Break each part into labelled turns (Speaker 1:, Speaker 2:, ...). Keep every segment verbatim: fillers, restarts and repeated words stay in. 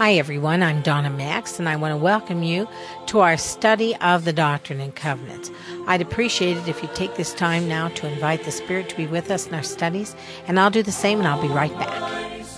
Speaker 1: Hi everyone, I'm Donna Max, and I want to welcome you to our study of the Doctrine and Covenants. I'd appreciate it if you take this time now to invite the Spirit to be with us in our studies, and I'll do the same and I'll be right back.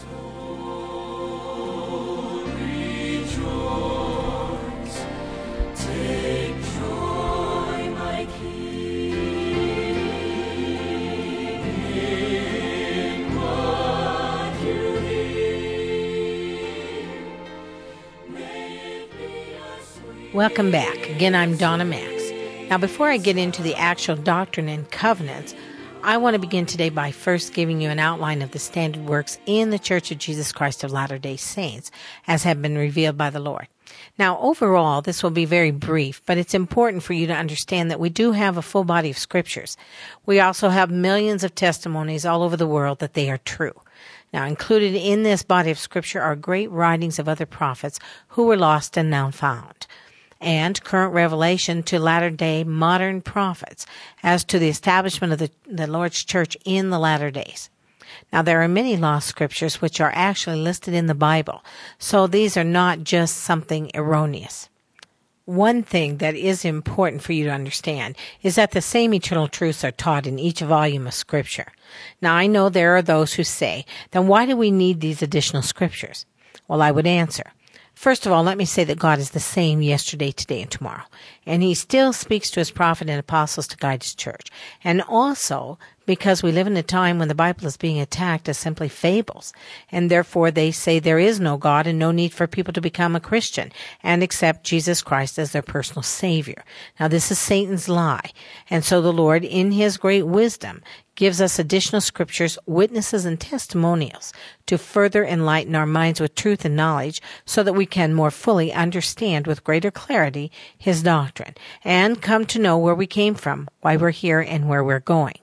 Speaker 1: Welcome back. Again, I'm Donna Max. Now, before I get into the actual Doctrine and Covenants, I want to begin today by first giving you an outline of the standard works in the Church of Jesus Christ of Latter-day Saints, as have been revealed by the Lord. Now, overall, this will be very brief, but it's important for you to understand that we do have a full body of scriptures. We also have millions of testimonies all over the world that they are true. Now, included in this body of scripture are great writings of other prophets who were lost and now found, and current revelation to latter-day modern prophets as to the establishment of the, the Lord's church in the latter days. Now, there are many lost scriptures which are actually listed in the Bible, so these are not just something erroneous. One thing that is important for you to understand is that the same eternal truths are taught in each volume of Scripture. Now, I know there are those who say, then why do we need these additional scriptures? Well, I would answer, first of all, let me say that God is the same yesterday, today, and tomorrow. And He still speaks to His prophet and apostles to guide His church. And also, because we live in a time when the Bible is being attacked as simply fables, and therefore they say there is no God and no need for people to become a Christian and accept Jesus Christ as their personal Savior. Now, this is Satan's lie. And so the Lord, in His great wisdom, gives us additional scriptures, witnesses, and testimonials to further enlighten our minds with truth and knowledge so that we can more fully understand with greater clarity His doctrine and come to know where we came from, why we're here, and where we're going.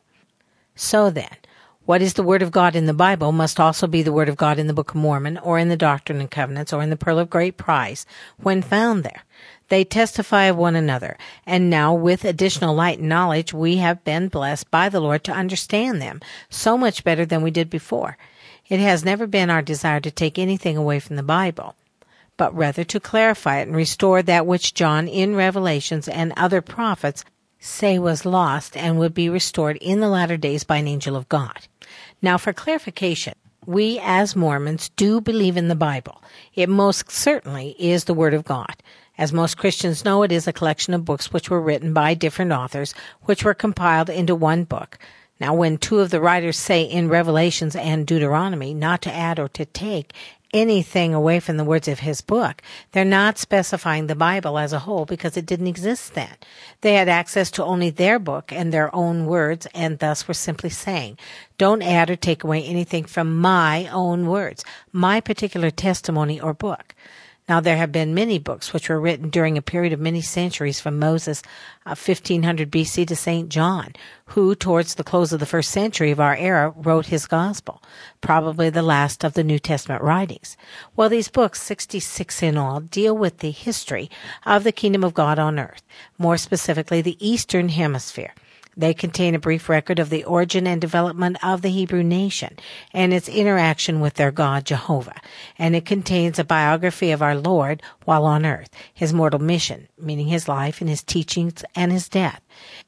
Speaker 1: So then, what is the Word of God in the Bible must also be the Word of God in the Book of Mormon or in the Doctrine and Covenants or in the Pearl of Great Price when found there. They testify of one another, and now with additional light and knowledge, we have been blessed by the Lord to understand them so much better than we did before. It has never been our desire to take anything away from the Bible, but rather to clarify it and restore that which John in Revelations and other prophets say was lost and would be restored in the latter days by an angel of God. Now, for clarification, we as Mormons do believe in the Bible. It most certainly is the Word of God. As most Christians know, it is a collection of books which were written by different authors, which were compiled into one book. Now, when two of the writers say in Revelations and Deuteronomy not to add or to take anything away from the words of his book, they're not specifying the Bible as a whole because it didn't exist then. They had access to only their book and their own words, and thus were simply saying, don't add or take away anything from my own words, my particular testimony or book. Now, there have been many books which were written during a period of many centuries from Moses, uh, fifteen hundred B C to Saint John, who, towards the close of the first century of our era, wrote his gospel, probably the last of the New Testament writings. Well, these books, sixty-six in all, deal with the history of the kingdom of God on earth, more specifically the Eastern Hemisphere. They contain a brief record of the origin and development of the Hebrew nation and its interaction with their God, Jehovah. And it contains a biography of our Lord while on earth, his mortal mission, meaning his life and his teachings and his death.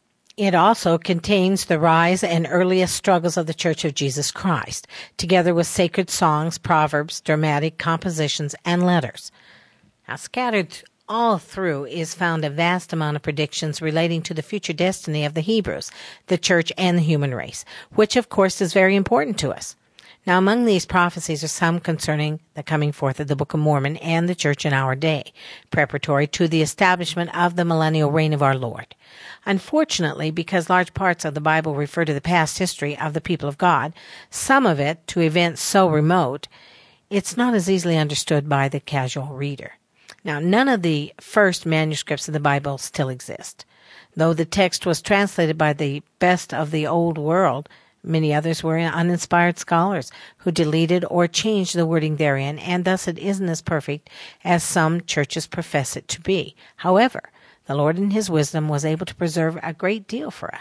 Speaker 1: It also contains the rise and earliest struggles of the Church of Jesus Christ, together with sacred songs, proverbs, dramatic compositions, and letters. Now, scattered all through is found a vast amount of predictions relating to the future destiny of the Hebrews, the church, and the human race, which, of course, is very important to us. Now, among these prophecies are some concerning the coming forth of the Book of Mormon and the church in our day, preparatory to the establishment of the millennial reign of our Lord. Unfortunately, because large parts of the Bible refer to the past history of the people of God, some of it to events so remote, it's not as easily understood by the casual reader. Now, none of the first manuscripts of the Bible still exist. Though the text was translated by the best of the old world, many others were uninspired scholars who deleted or changed the wording therein, and thus it isn't as perfect as some churches profess it to be. However, the Lord in His wisdom was able to preserve a great deal for us.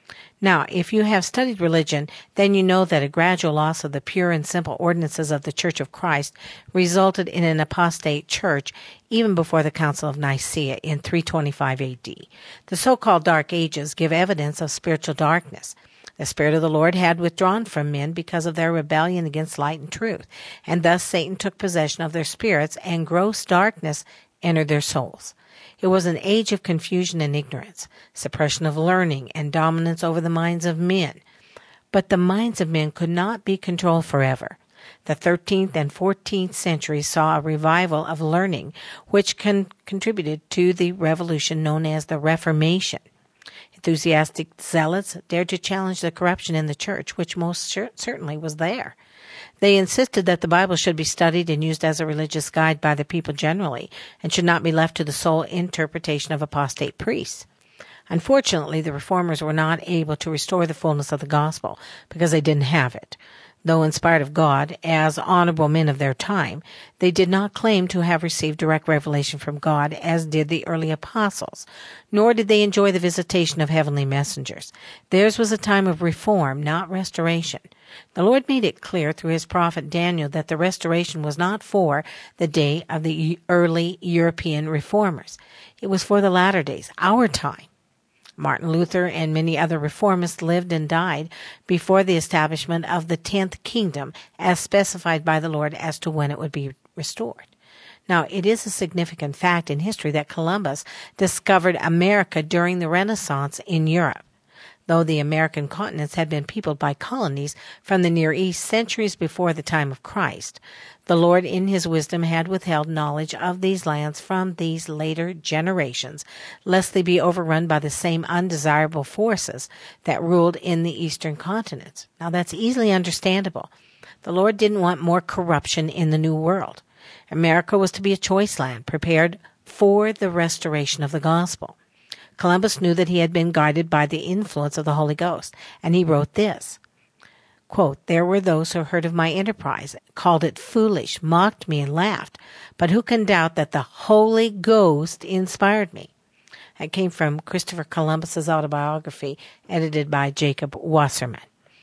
Speaker 1: Now, if you have studied religion, then you know that a gradual loss of the pure and simple ordinances of the Church of Christ resulted in an apostate church even before the Council of Nicaea in three twenty-five A D. The so-called Dark Ages give evidence of spiritual darkness. The Spirit of the Lord had withdrawn from men because of their rebellion against light and truth, and thus Satan took possession of their spirits, and gross darkness entered their souls. It was an age of confusion and ignorance, suppression of learning, and dominance over the minds of men. But the minds of men could not be controlled forever. The thirteenth and fourteenth centuries saw a revival of learning, which con- contributed to the revolution known as the Reformation. Enthusiastic zealots dared to challenge the corruption in the church, which most cer- certainly was there. They insisted that the Bible should be studied and used as a religious guide by the people generally, and should not be left to the sole interpretation of apostate priests. Unfortunately, the reformers were not able to restore the fullness of the gospel because they didn't have it. Though inspired of God as honorable men of their time, they did not claim to have received direct revelation from God as did the early apostles, nor did they enjoy the visitation of heavenly messengers. Theirs was a time of reform, not restoration. The Lord made it clear through his prophet Daniel that the restoration was not for the day of the early European reformers. It was for the latter days, our time. Martin Luther and many other reformists lived and died before the establishment of the tenth kingdom as specified by the Lord as to when it would be restored. Now, it is a significant fact in history that Columbus discovered America during the Renaissance in Europe. Though the American continents had been peopled by colonies from the Near East centuries before the time of Christ, the Lord in his wisdom had withheld knowledge of these lands from these later generations, lest they be overrun by the same undesirable forces that ruled in the eastern continents. Now, that's easily understandable. The Lord didn't want more corruption in the New World. America was to be a choice land, prepared for the restoration of the gospel. Columbus knew that he had been guided by the influence of the Holy Ghost, and he wrote this, quote, "There were those who heard of my enterprise, called it foolish, mocked me, and laughed. But who can doubt that the Holy Ghost inspired me?" That came from Christopher Columbus's autobiography, edited by Jacob Wasserman.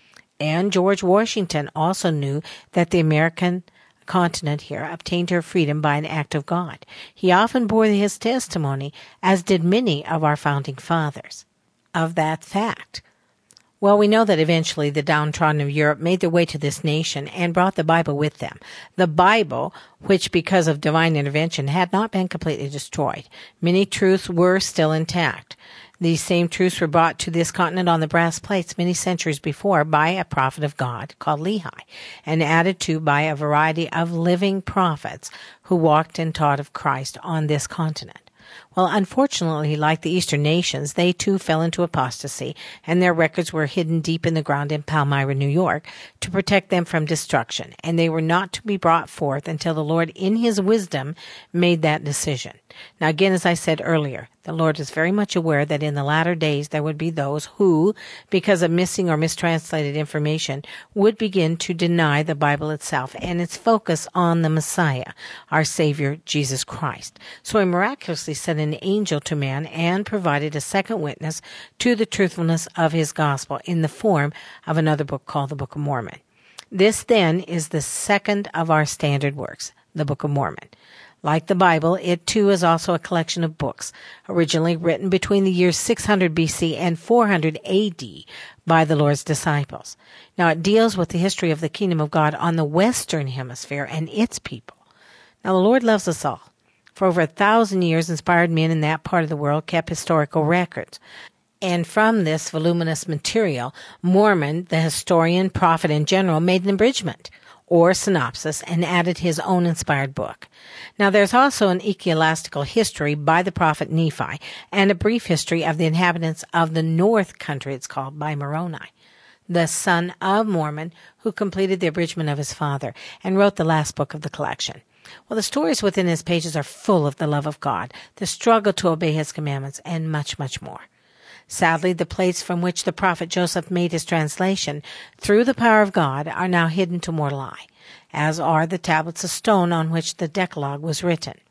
Speaker 1: And George Washington also knew that the American continent here obtained her freedom by an act of God. He often bore his testimony, as did many of our founding fathers, of that fact. Well, we know that eventually the downtrodden of Europe made their way to this nation and brought the Bible with them. The Bible, which because of divine intervention had not been completely destroyed. Many truths were still intact. These same truths were brought to this continent on the brass plates many centuries before by a prophet of God called Lehi, and added to by a variety of living prophets who walked and taught of Christ on this continent. Well, unfortunately, like the Eastern nations, they too fell into apostasy, and their records were hidden deep in the ground in Palmyra, New York, to protect them from destruction, and they were not to be brought forth until the Lord, in his wisdom, made that decision. Now, again, as I said earlier, the Lord is very much aware that in the latter days there would be those who, because of missing or mistranslated information, would begin to deny the Bible itself and its focus on the Messiah, our Savior, Jesus Christ. So he miraculously sent an angel to man and provided a second witness to the truthfulness of his gospel in the form of another book called the Book of Mormon. This, then, is the second of our standard works, the Book of Mormon. Like the Bible, it too is also a collection of books, originally written between the years six hundred B C and four hundred A D by the Lord's disciples. Now, it deals with the history of the kingdom of God on the Western Hemisphere and its people. Now, the Lord loves us all. For over a thousand years, inspired men in that part of the world kept historical records. And from this voluminous material, Mormon, the historian, prophet, and general, made an abridgment, or synopsis, and added his own inspired book. Now, there's also an ecclesiastical history by the prophet Nephi, and a brief history of the inhabitants of the North Country, it's called, by Moroni, the son of Mormon, who completed the abridgment of his father, and wrote the last book of the collection. Well, the stories within his pages are full of the love of God, the struggle to obey his commandments, and much, much more. Sadly, the plates from which the prophet Joseph made his translation, through the power of God, are now hidden to mortal eye, as are the tablets of stone on which the Decalogue was written.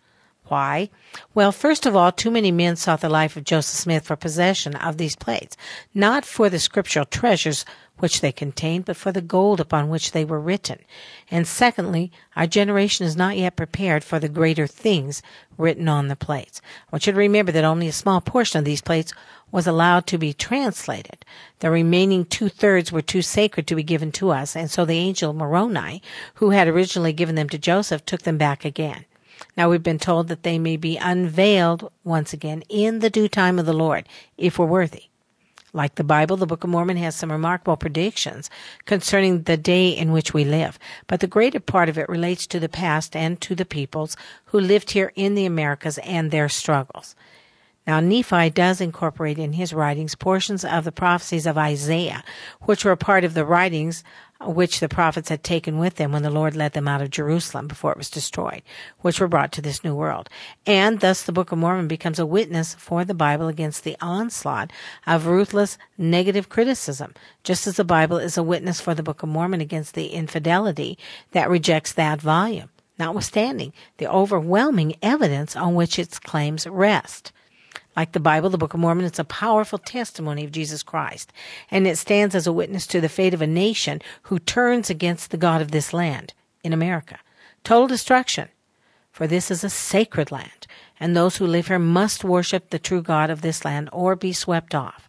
Speaker 1: Why? Well, first of all, too many men sought the life of Joseph Smith for possession of these plates, not for the scriptural treasures which they contained, but for the gold upon which they were written. And secondly, our generation is not yet prepared for the greater things written on the plates. I want you to remember that only a small portion of these plates was allowed to be translated. The remaining two-thirds were too sacred to be given to us, and so the angel Moroni, who had originally given them to Joseph, took them back again. Now we've been told that they may be unveiled once again in the due time of the Lord, if we're worthy. Like the Bible, the Book of Mormon has some remarkable predictions concerning the day in which we live, but the greater part of it relates to the past and to the peoples who lived here in the Americas and their struggles. Now, Nephi does incorporate in his writings portions of the prophecies of Isaiah, which were a part of the writings which the prophets had taken with them when the Lord led them out of Jerusalem before it was destroyed, which were brought to this new world. And thus the Book of Mormon becomes a witness for the Bible against the onslaught of ruthless negative criticism, just as the Bible is a witness for the Book of Mormon against the infidelity that rejects that volume, notwithstanding the overwhelming evidence on which its claims rest. Like the Bible, the Book of Mormon is a powerful testimony of Jesus Christ, and it stands as a witness to the fate of a nation who turns against the God of this land, in America. Total destruction, for this is a sacred land, and those who live here must worship the true God of this land or be swept off.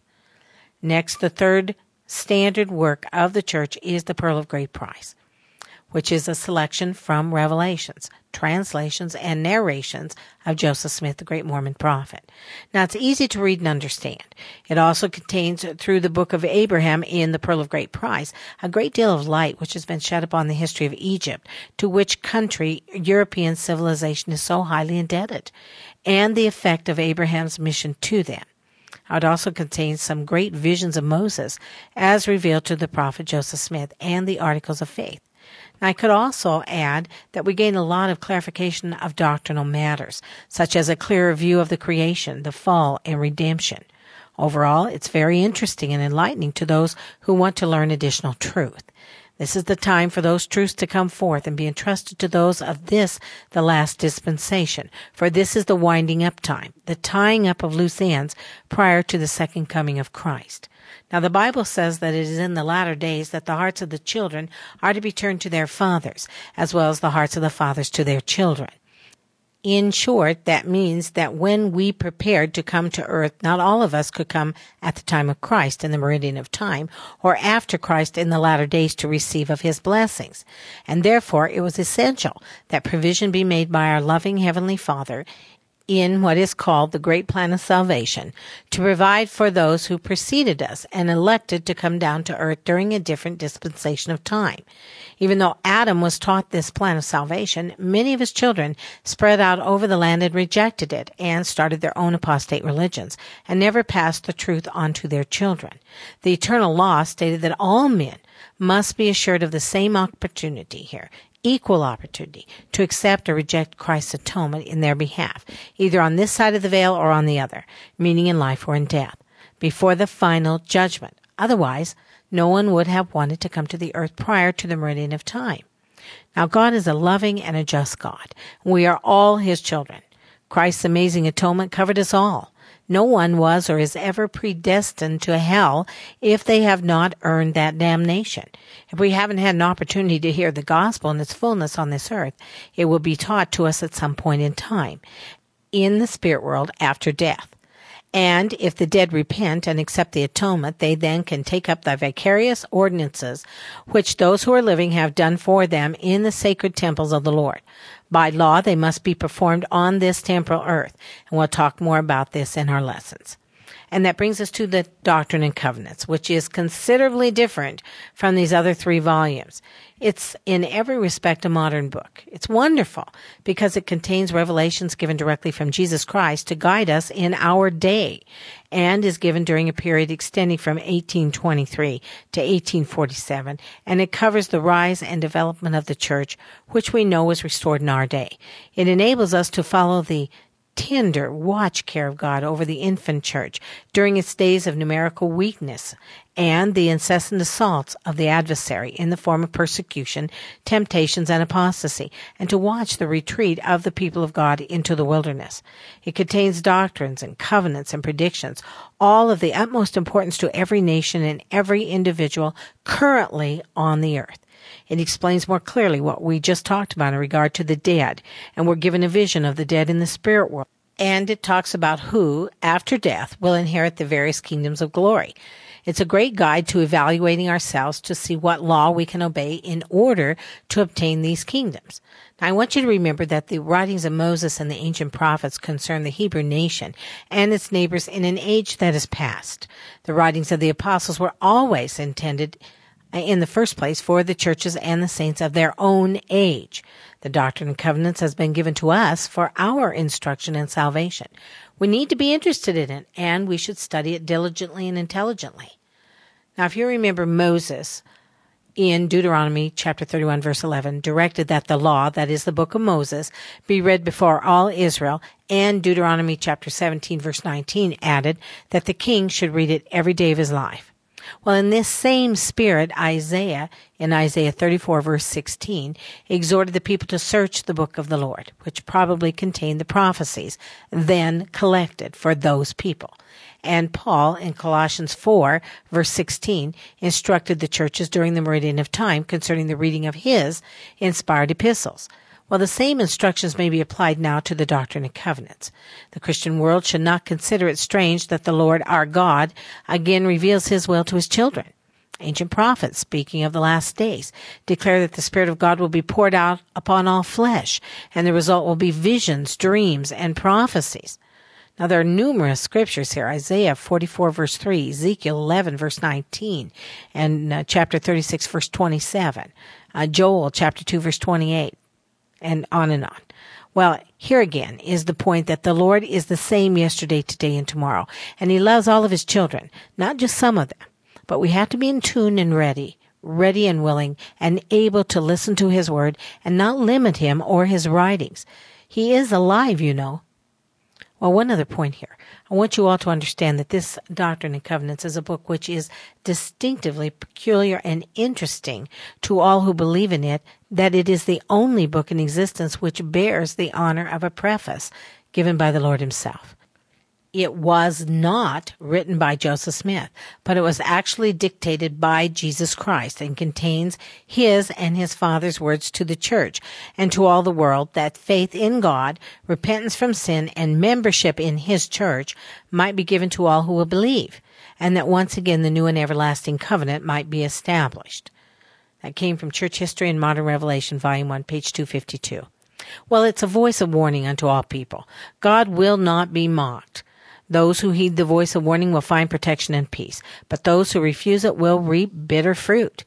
Speaker 1: Next, the third standard work of the church is the Pearl of Great Price, which is a selection from Revelations, translations, and narrations of Joseph Smith, the great Mormon prophet. Now, it's easy to read and understand. It also contains, through the book of Abraham in the Pearl of Great Price, a great deal of light which has been shed upon the history of Egypt, to which country European civilization is so highly indebted, and the effect of Abraham's mission to them. It also contains some great visions of Moses, as revealed to the prophet Joseph Smith, and the Articles of Faith. I could also add that we gain a lot of clarification of doctrinal matters, such as a clearer view of the creation, the fall, and redemption. Overall, it's very interesting and enlightening to those who want to learn additional truth. This is the time for those truths to come forth and be entrusted to those of this, the last dispensation, for this is the winding up time, the tying up of loose ends prior to the second coming of Christ. Now, the Bible says that it is in the latter days that the hearts of the children are to be turned to their fathers, as well as the hearts of the fathers to their children. In short, that means that when we prepared to come to earth, not all of us could come at the time of Christ in the meridian of time, or after Christ in the latter days to receive of his blessings. And therefore, it was essential that provision be made by our loving Heavenly Father in what is called the Great Plan of Salvation, to provide for those who preceded us and elected to come down to earth during a different dispensation of time. Even though Adam was taught this plan of salvation, many of his children spread out over the land and rejected it and started their own apostate religions and never passed the truth on to their children. The eternal law stated that all men must be assured of the same opportunity here, equal opportunity to accept or reject Christ's atonement in their behalf, either on this side of the veil or on the other, meaning in life or in death, before the final judgment. Otherwise, no one would have wanted to come to the earth prior to the meridian of time. Now, God is a loving and a just God. We are all his children. Christ's amazing atonement covered us all. No one was or is ever predestined to hell if they have not earned that damnation. If we haven't had an opportunity to hear the gospel in its fullness on this earth, it will be taught to us at some point in time in the spirit world after death. And if the dead repent and accept the atonement, they then can take up the vicarious ordinances which those who are living have done for them in the sacred temples of the Lord. By law, they must be performed on this temporal earth, and we'll talk more about this in our lessons. And that brings us to the Doctrine and Covenants, which is considerably different from these other three volumes. It's in every respect a modern book. It's wonderful because it contains revelations given directly from Jesus Christ to guide us in our day, and is given during a period extending from eighteen twenty-three to eighteen forty-seven, and it covers the rise and development of the church, which we know was restored in our day. It enables us to follow the tender watch care of God over the infant church during its days of numerical weakness and the incessant assaults of the adversary in the form of persecution, temptations, and apostasy, and to watch the retreat of the people of God into the wilderness. It contains doctrines and covenants and predictions, all of the utmost importance to every nation and every individual currently on the earth. It explains more clearly what we just talked about in regard to the dead, and we're given a vision of the dead in the spirit world. And it talks about who, after death, will inherit the various kingdoms of glory. It's a great guide to evaluating ourselves to see what law we can obey in order to obtain these kingdoms. Now, I want you to remember that the writings of Moses and the ancient prophets concern the Hebrew nation and its neighbors in an age that is past. The writings of the apostles were always intended in the first place for the churches and the saints of their own age. The Doctrine and Covenants has been given to us for our instruction and salvation. We need to be interested in it, and we should study it diligently and intelligently. Now, if you remember, Moses in Deuteronomy chapter thirty-one, verse eleven, directed that the law, that is the book of Moses, be read before all Israel, and Deuteronomy chapter seventeen, verse nineteen added that the king should read it every day of his life. Well, in this same spirit, Isaiah, in Isaiah thirty-four, verse sixteen, exhorted the people to search the book of the Lord, which probably contained the prophecies then collected for those people. And Paul, in Colossians four, verse sixteen, instructed the churches during the meridian of time concerning the reading of his inspired epistles. Well, the same instructions may be applied now to the Doctrine and Covenants. The Christian world should not consider it strange that the Lord our God again reveals his will to his children. Ancient prophets, speaking of the last days, declare that the Spirit of God will be poured out upon all flesh, and the result will be visions, dreams, and prophecies. Now, there are numerous scriptures here. Isaiah forty-four, verse three, Ezekiel eleven, verse nineteen, and uh, chapter thirty-six, verse twenty-seven, uh, Joel chapter two, verse twenty-eight. And on and on. Well, here again is the point that the Lord is the same yesterday, today, and tomorrow. And he loves all of his children, not just some of them. But we have to be in tune and ready, ready and willing, and able to listen to his word and not limit him or his writings. He is alive, you know. Well, one other point here. I want you all to understand that this Doctrine and Covenants is a book which is distinctively peculiar and interesting to all who believe in it, that it is the only book in existence which bears the honor of a preface given by the Lord himself. It was not written by Joseph Smith, but it was actually dictated by Jesus Christ and contains his and his Father's words to the church and to all the world that faith in God, repentance from sin, and membership in his church might be given to all who will believe, and that once again the new and everlasting covenant might be established. That came from Church History and Modern Revelation, Volume one, page two fifty-two. Well, it's a voice of warning unto all people. God will not be mocked. Those who heed the voice of warning will find protection and peace, but those who refuse it will reap bitter fruit.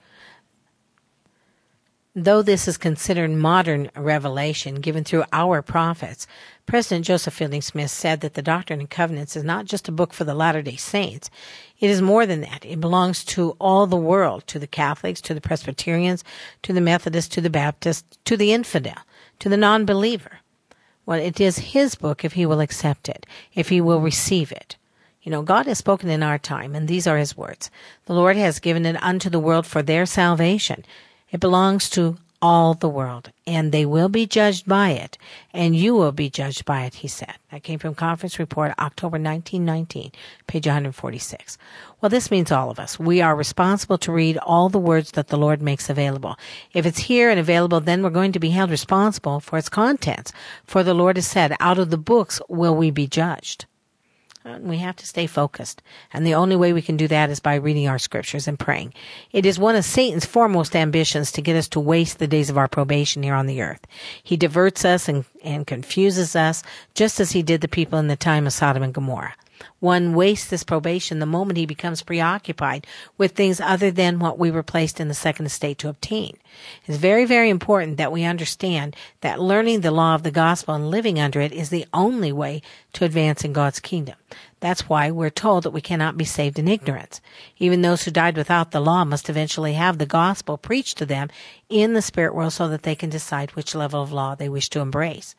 Speaker 1: Though this is considered modern revelation given through our prophets, President Joseph Fielding Smith said that the Doctrine and Covenants is not just a book for the Latter-day Saints. It is more than that. It belongs to all the world, to the Catholics, to the Presbyterians, to the Methodists, to the Baptists, to the infidel, to the non-believer. Well, it is his book if he will accept it, if he will receive it. You know, God has spoken in our time, and these are his words. The Lord has given it unto the world for their salvation. It belongs to all the world, and they will be judged by it, and you will be judged by it, he said. That came from Conference Report, October nineteen nineteen, page one forty-six. Well, this means all of us. We are responsible to read all the words that the Lord makes available. If it's here and available, then we're going to be held responsible for its contents. For the Lord has said, out of the books will we be judged. We have to stay focused, and the only way we can do that is by reading our scriptures and praying. It is one of Satan's foremost ambitions to get us to waste the days of our probation here on the earth. He diverts us and, and confuses us, just as he did the people in the time of Sodom and Gomorrah. One wastes this probation the moment he becomes preoccupied with things other than what we were placed in the second estate to obtain. It's very, very important that we understand that learning the law of the gospel and living under it is the only way to advance in God's kingdom. That's why we're told that we cannot be saved in ignorance. Even those who died without the law must eventually have the gospel preached to them in the spirit world so that they can decide which level of law they wish to embrace.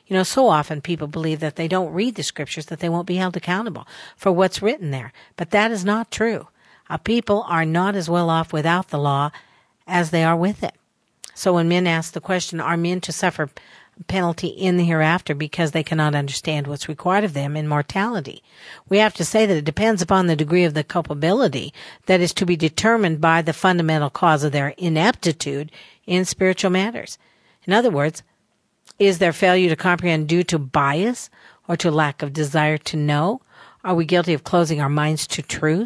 Speaker 1: You know, so often people believe that they don't read the scriptures, that they won't be held accountable for what's written there. But that is not true. Our people are not as well off without the law as they are with it. So when men ask the question, are men to suffer penalty in the hereafter because they cannot understand what's required of them in mortality, we have to say that it depends upon the degree of the culpability that is to be determined by the fundamental cause of their ineptitude in spiritual matters. In other words, is their failure to comprehend due to bias or to lack of desire to know? Are we guilty of closing our minds to truth?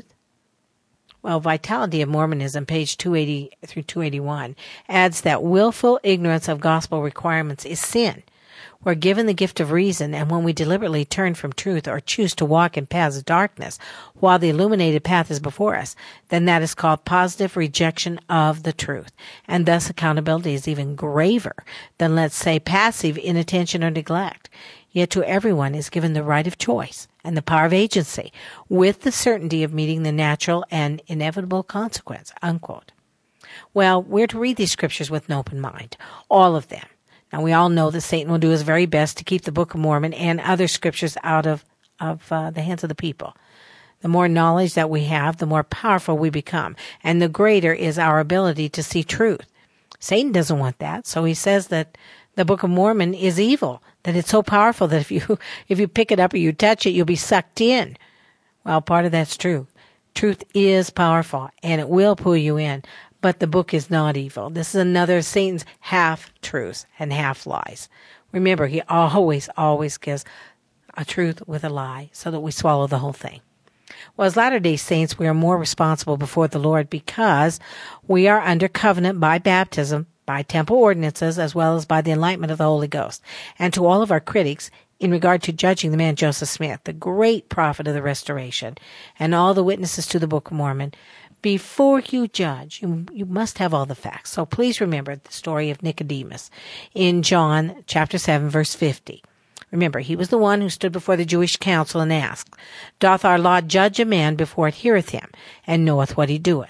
Speaker 1: Well, Vitality of Mormonism, page two eighty through two eighty-one, adds that willful ignorance of gospel requirements is sin. We're given the gift of reason, and when we deliberately turn from truth or choose to walk in paths of darkness while the illuminated path is before us, then that is called positive rejection of the truth. And thus accountability is even graver than, let's say, passive inattention or neglect. Yet to everyone is given the right of choice and the power of agency, with the certainty of meeting the natural and inevitable consequence, unquote. Well, we're to read these scriptures with an open mind, all of them. Now, we all know that Satan will do his very best to keep the Book of Mormon and other scriptures out of, of uh, the hands of the people. The more knowledge that we have, the more powerful we become, and the greater is our ability to see truth. Satan doesn't want that, so he says that the Book of Mormon is evil, that it's so powerful that if you if you pick it up or you touch it, you'll be sucked in. Well, part of that's true. Truth is powerful, and it will pull you in, but the book is not evil. This is another of Satan's half-truths and half-lies. Remember, he always, always gives a truth with a lie so that we swallow the whole thing. Well, as Latter-day Saints, we are more responsible before the Lord because we are under covenant by baptism, by temple ordinances, as well as by the enlightenment of the Holy Ghost. And to all of our critics, in regard to judging the man Joseph Smith, the great prophet of the Restoration, and all the witnesses to the Book of Mormon, before you judge, you, you must have all the facts. So please remember the story of Nicodemus in John chapter seven, verse fifty. Remember, he was the one who stood before the Jewish council and asked, "Doth our law judge a man before it heareth him, and knoweth what he doeth?"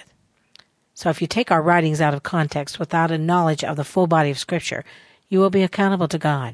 Speaker 1: So if you take our writings out of context without a knowledge of the full body of Scripture, you will be accountable to God.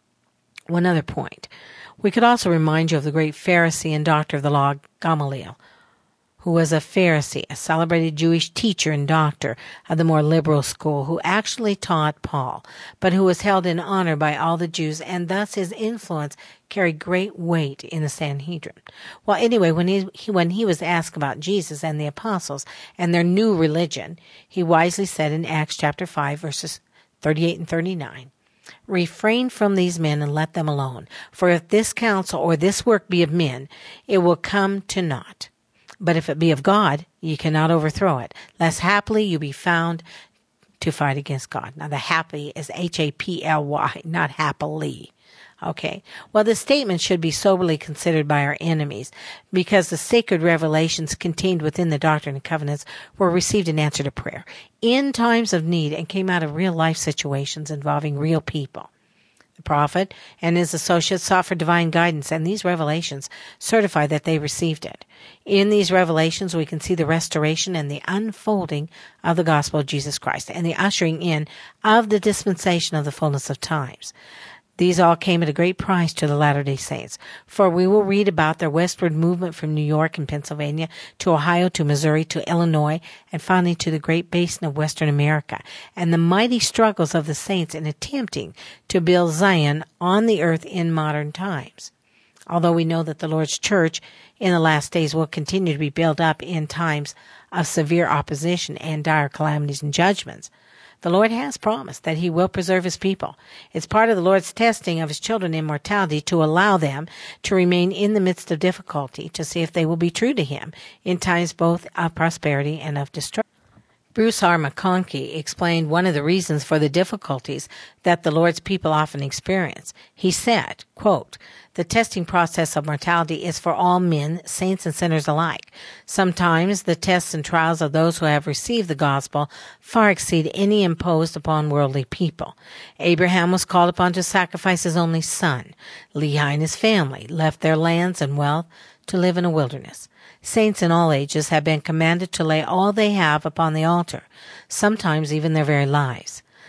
Speaker 1: One other point. We could also remind you of the great Pharisee and doctor of the law, Gamaliel, who was a Pharisee, a celebrated Jewish teacher and doctor of the more liberal school, who actually taught Paul, but who was held in honor by all the Jews, and thus his influence carried great weight in the Sanhedrin. Well, anyway, when he, he when he was asked about Jesus and the apostles and their new religion, he wisely said in Acts chapter five, verses thirty-eight and thirty-nine, "Refrain from these men and let them alone. For if this counsel or this work be of men, it will come to naught. But if it be of God, ye cannot overthrow it, lest haply you be found to fight against God." Now, the happy is H A P L Y, not happily. Okay. Well, this statement should be soberly considered by our enemies because the sacred revelations contained within the Doctrine and Covenants were received in answer to prayer in times of need and came out of real life situations involving real people. The prophet and his associates sought for divine guidance, and these revelations certify that they received it. In these revelations, we can see the restoration and the unfolding of the gospel of Jesus Christ and the ushering in of the dispensation of the fullness of times. These all came at a great price to the Latter-day Saints, for we will read about their westward movement from New York and Pennsylvania to Ohio to Missouri to Illinois and finally to the great basin of Western America, and the mighty struggles of the saints in attempting to build Zion on the earth in modern times. Although we know that the Lord's church in the last days will continue to be built up in times of severe opposition and dire calamities and judgments, the Lord has promised that he will preserve his people. It's part of the Lord's testing of his children in mortality to allow them to remain in the midst of difficulty to see if they will be true to him in times both of prosperity and of destruction. Bruce R. McConkie explained one of the reasons for the difficulties that the Lord's people often experience. He said, quote, "The testing process of mortality is for all men, saints and sinners alike. Sometimes the tests and trials of those who have received the gospel far exceed any imposed upon worldly people. Abraham was called upon to sacrifice his only son. Lehi and his family left their lands and wealth to live in a wilderness. Saints in all ages have been commanded to lay all they have upon the altar, sometimes even their very lives.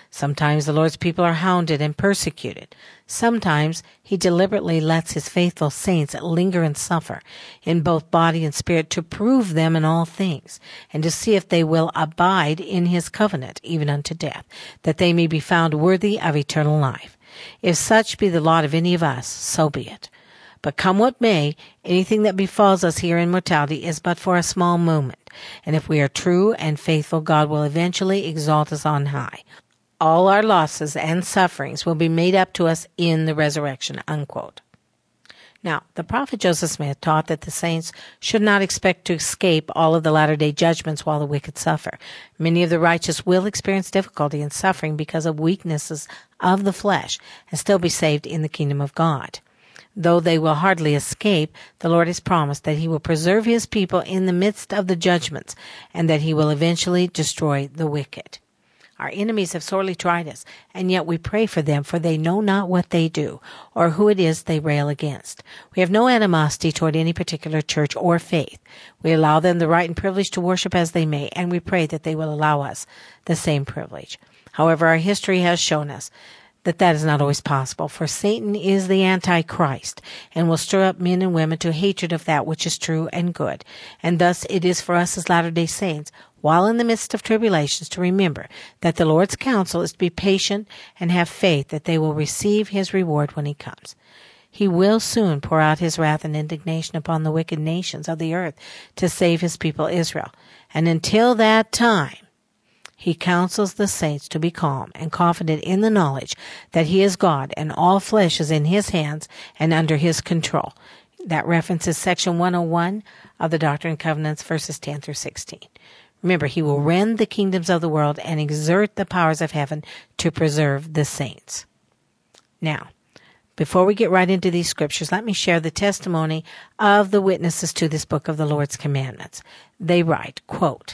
Speaker 1: Sometimes the Lord's people are hounded and persecuted. Sometimes he deliberately lets his faithful saints linger and suffer in both body and spirit to prove them in all things, and to see if they will abide in his covenant even unto death, that they may be found worthy of eternal life. If such be the lot of any of us, so be it. But come what may, anything that befalls us here in mortality is but for a small moment, and if we are true and faithful, God will eventually exalt us on high. All our losses and sufferings will be made up to us in the resurrection." Unquote. Now, the prophet Joseph Smith taught that the saints should not expect to escape all of the latter-day judgments while the wicked suffer. Many of the righteous will experience difficulty and suffering because of weaknesses of the flesh and still be saved in the kingdom of God. Though they will hardly escape, the Lord has promised that he will preserve his people in the midst of the judgments, and that he will eventually destroy the wicked. Our enemies have sorely tried us, and yet we pray for them, for they know not what they do, or who it is they rail against. We have no animosity toward any particular church or faith. We allow them the right and privilege to worship as they may, and we pray that they will allow us the same privilege. However, our history has shown us that that is not always possible, for Satan is the Antichrist and will stir up men and women to hatred of that which is true and good. And thus it is for us as Latter-day Saints, while in the midst of tribulations, to remember that the Lord's counsel is to be patient and have faith that they will receive his reward when he comes. He will soon pour out his wrath and indignation upon the wicked nations of the earth to save his people Israel. And until that time, he counsels the saints to be calm and confident in the knowledge that he is God and all flesh is in his hands and under his control. That references section one oh one of the Doctrine and Covenants, verses ten through sixteen. Remember, he will rend the kingdoms of the world and exert the powers of heaven to preserve the saints. Now, before we get right into these scriptures, let me share the testimony of the witnesses to this book of the Lord's commandments. They write, quote,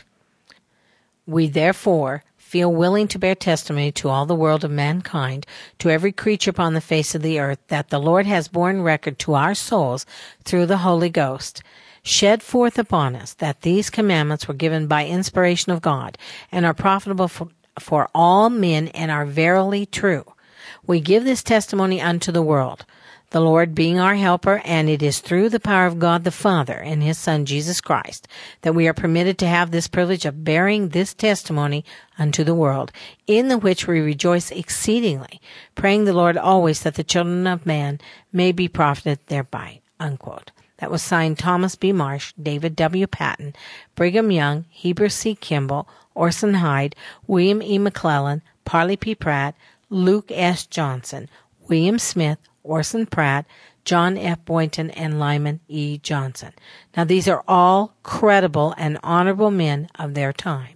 Speaker 1: "We therefore feel willing to bear testimony to all the world of mankind, to every creature upon the face of the earth, that the Lord has borne record to our souls through the Holy Ghost, shed forth upon us, that these commandments were given by inspiration of God, and are profitable for, for all men, and are verily true. We give this testimony unto the world, the Lord being our helper, and it is through the power of God the Father and his Son Jesus Christ that we are permitted to have this privilege of bearing this testimony unto the world, in the which we rejoice exceedingly, praying the Lord always that the children of man may be profited thereby." Unquote. That was signed Thomas B. Marsh, David W. Patton, Brigham Young, Heber C. Kimball, Orson Hyde, William E. McClellan, Parley P. Pratt, Luke S. Johnson, William Smith, Orson Pratt, John F. Boynton, and Lyman E. Johnson. Now, these are all credible and honorable men of their time.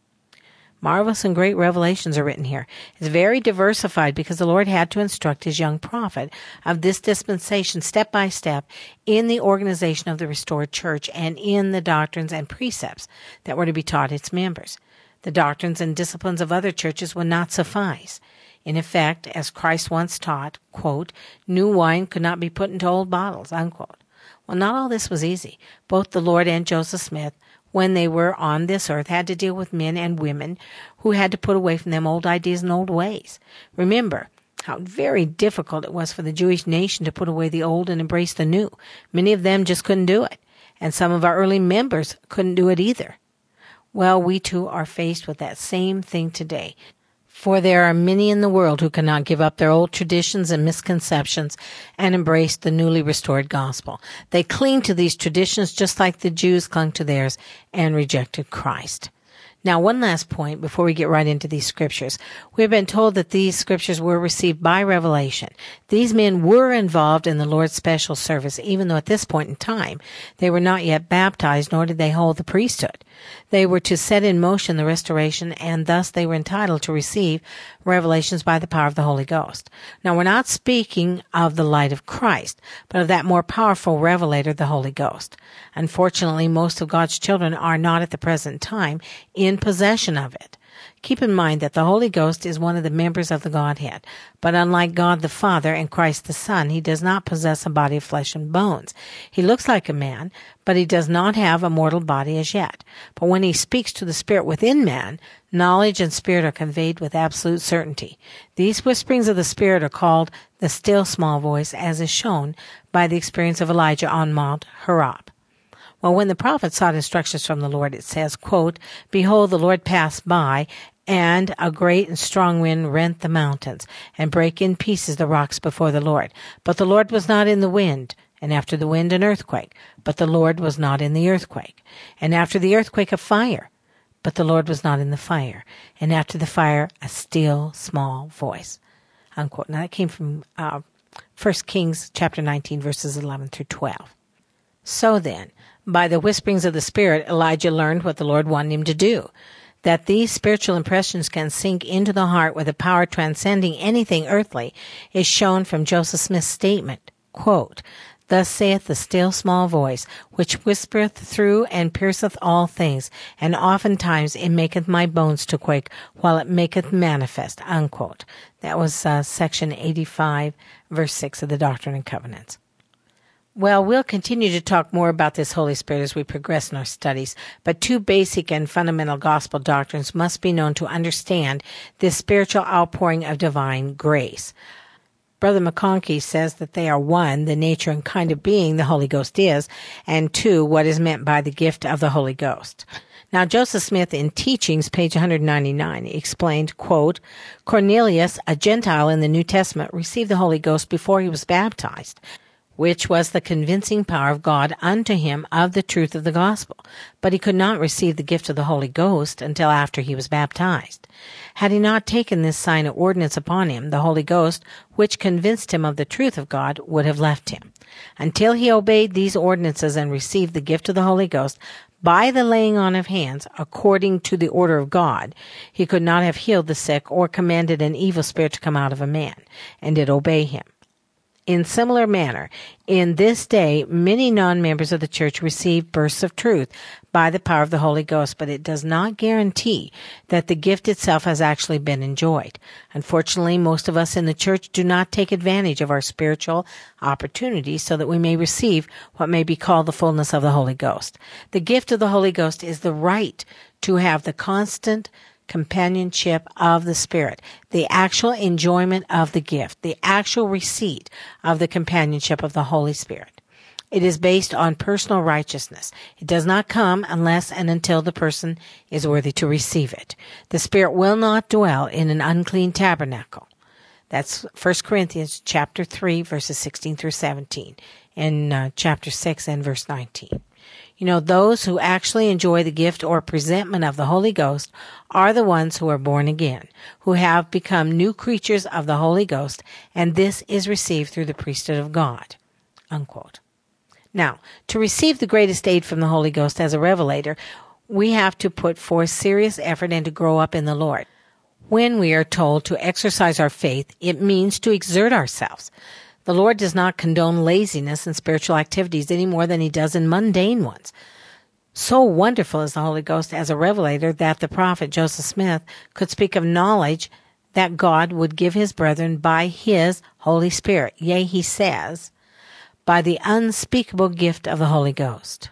Speaker 1: Marvelous and great revelations are written here. It's very diversified because the Lord had to instruct his young prophet of this dispensation step by step in the organization of the restored church and in the doctrines and precepts that were to be taught its members. The doctrines and disciplines of other churches would not suffice. In effect, as Christ once taught, quote, "New wine could not be put into old bottles," unquote. Well, not all this was easy. Both the Lord and Joseph Smith, when they were on this earth, had to deal with men and women who had to put away from them old ideas and old ways. Remember how very difficult it was for the Jewish nation to put away the old and embrace the new. Many of them just couldn't do it, and some of our early members couldn't do it either. Well, we too are faced with that same thing today. For there are many in the world who cannot give up their old traditions and misconceptions and embrace the newly restored gospel. They cling to these traditions just like the Jews clung to theirs and rejected Christ. Now, one last point before we get right into these scriptures. We've been told that these scriptures were received by revelation. These men were involved in the Lord's special service, even though at this point in time they were not yet baptized, nor did they hold the priesthood. They were to set in motion the restoration, and thus they were entitled to receive revelations by the power of the Holy Ghost. Now, we're not speaking of the light of Christ, but of that more powerful revelator, the Holy Ghost. Unfortunately, most of God's children are not at the present time in possession of it. Keep in mind that the Holy Ghost is one of the members of the Godhead, but unlike God the Father and Christ the Son, he does not possess a body of flesh and bones. He looks like a man, but he does not have a mortal body as yet. But when he speaks to the spirit within man, knowledge and spirit are conveyed with absolute certainty. These whisperings of the Spirit are called the still small voice, as is shown by the experience of Elijah on Mount Horeb. Well, when the prophet sought instructions from the Lord, it says, quote, "Behold, the Lord passed by, and a great and strong wind rent the mountains, and brake in pieces the rocks before the Lord. But the Lord was not in the wind, and after the wind an earthquake. But the Lord was not in the earthquake. And after the earthquake a fire. But the Lord was not in the fire. And after the fire a still small voice." Unquote. Now that came from uh, First Kings chapter nineteen, verses eleven through twelve. So then, by the whisperings of the Spirit, Elijah learned what the Lord wanted him to do. That these spiritual impressions can sink into the heart with a power transcending anything earthly is shown from Joseph Smith's statement, quote, "Thus saith the still small voice, which whispereth through and pierceth all things, and oftentimes it maketh my bones to quake, while it maketh manifest," unquote. That was uh, section eighty-five, verse six of the Doctrine and Covenants. Well, we'll continue to talk more about this Holy Spirit as we progress in our studies, but two basic and fundamental gospel doctrines must be known to understand this spiritual outpouring of divine grace. Brother McConkie says that they are one, the nature and kind of being the Holy Ghost is, and two, what is meant by the gift of the Holy Ghost. Now, Joseph Smith in Teachings, page one ninety-nine, explained, quote, "Cornelius, a Gentile in the New Testament, received the Holy Ghost before he was baptized, which was the convincing power of God unto him of the truth of the gospel. But he could not receive the gift of the Holy Ghost until after he was baptized. Had he not taken this sign of ordinance upon him, the Holy Ghost, which convinced him of the truth of God, would have left him. Until he obeyed these ordinances and received the gift of the Holy Ghost, by the laying on of hands, according to the order of God, he could not have healed the sick or commanded an evil spirit to come out of a man, and did obey him. In similar manner, in this day, many non-members of the church receive bursts of truth by the power of the Holy Ghost, but it does not guarantee that the gift itself has actually been enjoyed. Unfortunately, most of us in the church do not take advantage of our spiritual opportunities so that we may receive what may be called the fullness of the Holy Ghost. The gift of the Holy Ghost is the right to have the constant companionship of the Spirit, the actual enjoyment of the gift, the actual receipt of the companionship of the Holy Spirit. It is based on personal righteousness. It does not come unless and until the person is worthy to receive it. The Spirit will not dwell in an unclean tabernacle. That's First Corinthians chapter three, verses sixteen through seventeen, and uh, chapter six and verse nineteen. You know, those who actually enjoy the gift or presentment of the Holy Ghost are the ones who are born again, who have become new creatures of the Holy Ghost, and this is received through the priesthood of God. Unquote. Now, to receive the greatest aid from the Holy Ghost as a revelator, we have to put forth serious effort and to grow up in the Lord. When we are told to exercise our faith, it means to exert ourselves. The Lord does not condone laziness in spiritual activities any more than he does in mundane ones. So wonderful is the Holy Ghost as a revelator that the prophet Joseph Smith could speak of knowledge that God would give his brethren by his Holy Spirit. Yea, he says, by the unspeakable gift of the Holy Ghost.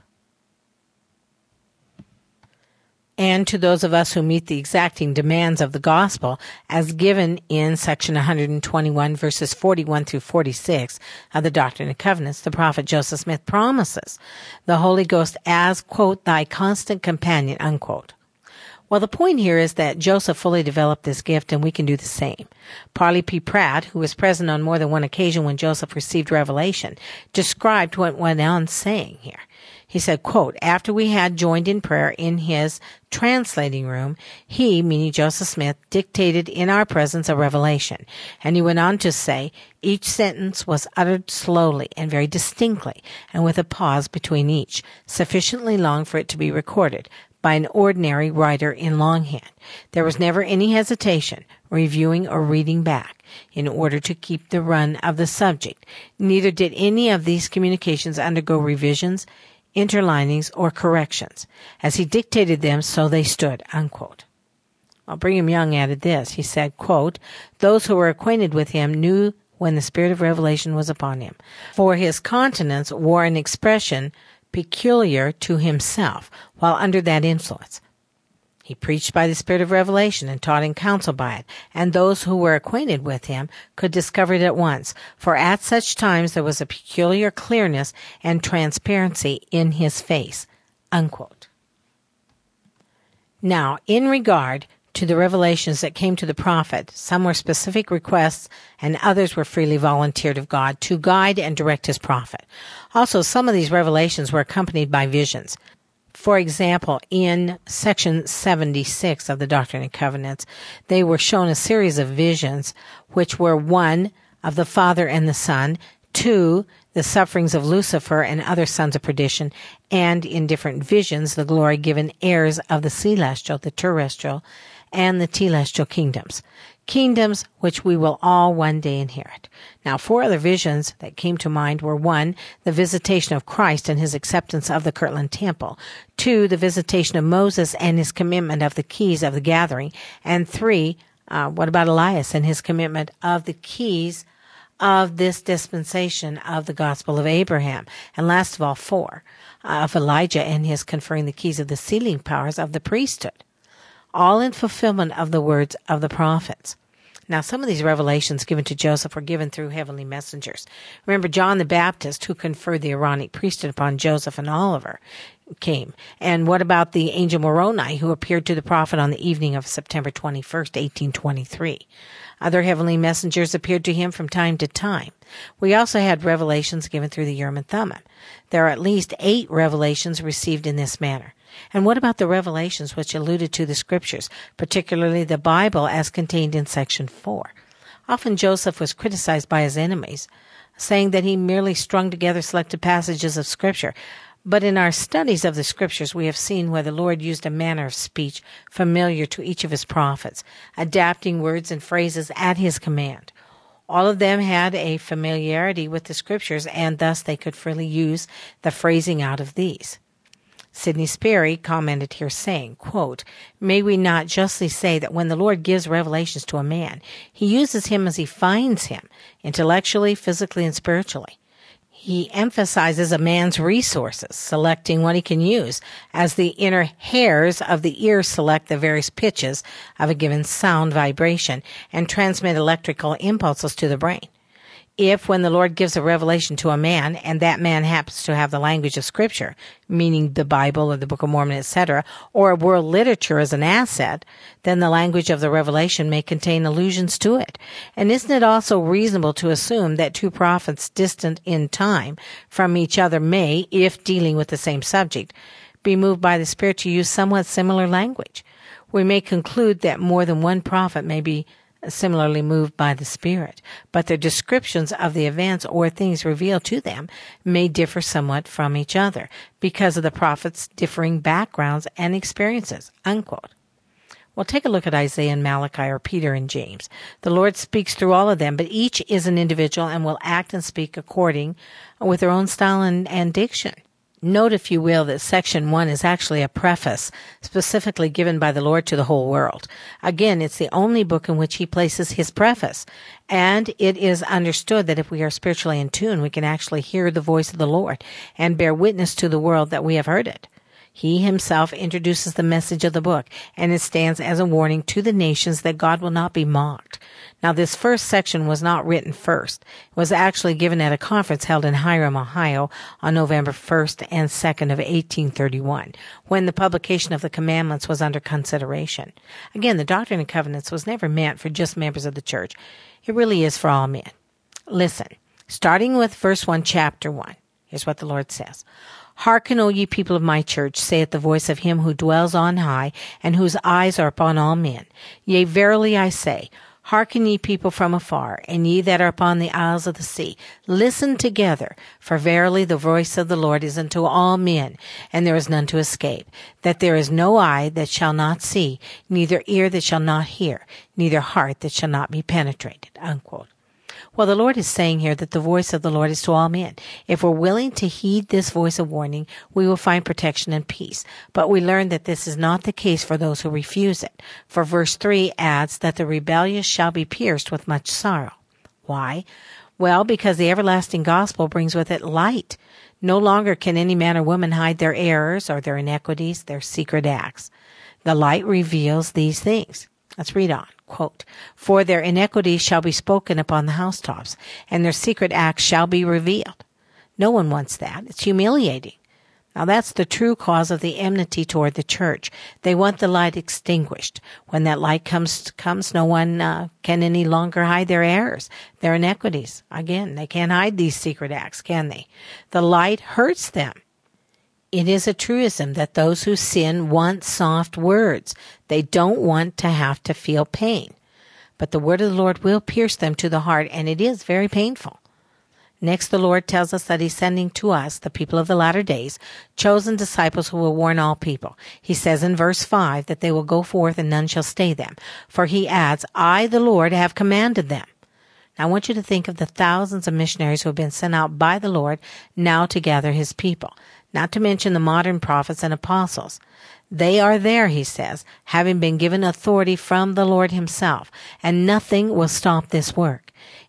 Speaker 1: And to those of us who meet the exacting demands of the gospel as given in section one twenty-one, verses forty-one through forty-six of the Doctrine and Covenants, the prophet Joseph Smith promises the Holy Ghost as, quote, thy constant companion, unquote. Well, the point here is that Joseph fully developed this gift, and we can do the same. Parley P. Pratt, who was present on more than one occasion when Joseph received revelation, described what went on saying here. He said, quote, after we had joined in prayer in his translating room, he, meaning Joseph Smith, dictated in our presence a revelation. And he went on to say, each sentence was uttered slowly and very distinctly, and with a pause between each, sufficiently long for it to be recorded by an ordinary writer in longhand. There was never any hesitation, reviewing or reading back, in order to keep the run of the subject. Neither did any of these communications undergo revisions, interlinings, or corrections. As he dictated them, so they stood, unquote. Well, Brigham Young added this. He said, quote, "Those who were acquainted with him knew when the spirit of revelation was upon him, for his countenance wore an expression peculiar to himself while under that influence. He preached by the spirit of revelation and taught in counsel by it, and those who were acquainted with him could discover it at once, for at such times there was a peculiar clearness and transparency in his face." Unquote. Now, in regard to the revelations that came to the prophet, some were specific requests and others were freely volunteered of God to guide and direct his prophet. Also, some of these revelations were accompanied by visions. For example, in section seventy-six of the Doctrine and Covenants, they were shown a series of visions, which were one, of the Father and the Son, two, the sufferings of Lucifer and other sons of perdition, and in different visions, the glory given heirs of the celestial, the terrestrial, and the telestial kingdoms. Kingdoms which we will all one day inherit. Now, four other visions that came to mind were one, the visitation of Christ and his acceptance of the Kirtland Temple, two, the visitation of Moses and his commitment of the keys of the gathering, and three, uh, what about Elias and his commitment of the keys of this dispensation of the gospel of Abraham, and last of all, four, uh, of Elijah and his conferring the keys of the sealing powers of the priesthood, all in fulfillment of the words of the prophets. Now, some of these revelations given to Joseph were given through heavenly messengers. Remember, John the Baptist, who conferred the Aaronic priesthood upon Joseph and Oliver, came. And what about the angel Moroni, who appeared to the prophet on the evening of September twenty-first, eighteen twenty-three? Other heavenly messengers appeared to him from time to time. We also had revelations given through the Urim and Thummim. There are at least eight revelations received in this manner. And what about the revelations which alluded to the scriptures, particularly the Bible as contained in section four? Often Joseph was criticized by his enemies, saying that he merely strung together selected passages of scripture. But in our studies of the scriptures, we have seen where the Lord used a manner of speech familiar to each of his prophets, adapting words and phrases at his command. All of them had a familiarity with the scriptures, and thus they could freely use the phrasing out of these. Sidney Sperry commented here saying, quote, "May we not justly say that when the Lord gives revelations to a man, he uses him as he finds him, intellectually, physically, and spiritually. He emphasizes a man's resources, selecting what he can use, as the inner hairs of the ear select the various pitches of a given sound vibration and transmit electrical impulses to the brain. If, when the Lord gives a revelation to a man, and that man happens to have the language of Scripture, meaning the Bible or the Book of Mormon, et cetera, or world literature as an asset, then the language of the revelation may contain allusions to it. And isn't it also reasonable to assume that two prophets distant in time from each other may, if dealing with the same subject, be moved by the Spirit to use somewhat similar language? We may conclude that more than one prophet may be similarly moved by the Spirit, but their descriptions of the events or things revealed to them may differ somewhat from each other because of the prophets' differing backgrounds and experiences." Unquote. Well, take a look at Isaiah and Malachi, or Peter and James. The Lord speaks through all of them, but each is an individual and will act and speak according with their own style and, and diction. Note, if you will, that section one is actually a preface specifically given by the Lord to the whole world. Again, it's the only book in which he places his preface. And it is understood that if we are spiritually in tune, we can actually hear the voice of the Lord and bear witness to the world that we have heard it. He himself introduces the message of the book, and it stands as a warning to the nations that God will not be mocked. Now, this first section was not written first. It was actually given at a conference held in Hiram, Ohio, on November first and second of eighteen thirty-one, when the publication of the commandments was under consideration. Again, the Doctrine and Covenants was never meant for just members of the church. It really is for all men. Listen, starting with verse one, chapter one. Here's what the Lord says. "Hearken, O ye people of my church, saith the voice of him who dwells on high, and whose eyes are upon all men. Yea, verily I say, hearken ye people from afar, and ye that are upon the isles of the sea. Listen together, for verily the voice of the Lord is unto all men, and there is none to escape. That there is no eye that shall not see, neither ear that shall not hear, neither heart that shall not be penetrated." Unquote. Well, the Lord is saying here that the voice of the Lord is to all men. If we're willing to heed this voice of warning, we will find protection and peace. But we learn that this is not the case for those who refuse it. For verse three adds that the rebellious shall be pierced with much sorrow. Why? Well, because the everlasting gospel brings with it light. No longer can any man or woman hide their errors or their iniquities, their secret acts. The light reveals these things. Let's read on. Quote, for their iniquities shall be spoken upon the housetops, and their secret acts shall be revealed. No one wants that. It's humiliating. Now that's the true cause of the enmity toward the church. They want the light extinguished. When that light comes, comes, no one uh, can any longer hide their errors, their iniquities. Again, they can't hide these secret acts, can they? The light hurts them. It is a truism that those who sin want soft words. They don't want to have to feel pain. But the word of the Lord will pierce them to the heart, and it is very painful. Next, the Lord tells us that he's sending to us, the people of the latter days, chosen disciples who will warn all people. He says in verse five that they will go forth and none shall stay them. For he adds, I, the Lord, have commanded them. Now, I want you to think of the thousands of missionaries who have been sent out by the Lord now to gather his people. Not to mention the modern prophets and apostles. They are there, he says, having been given authority from the Lord himself, and nothing will stop this work.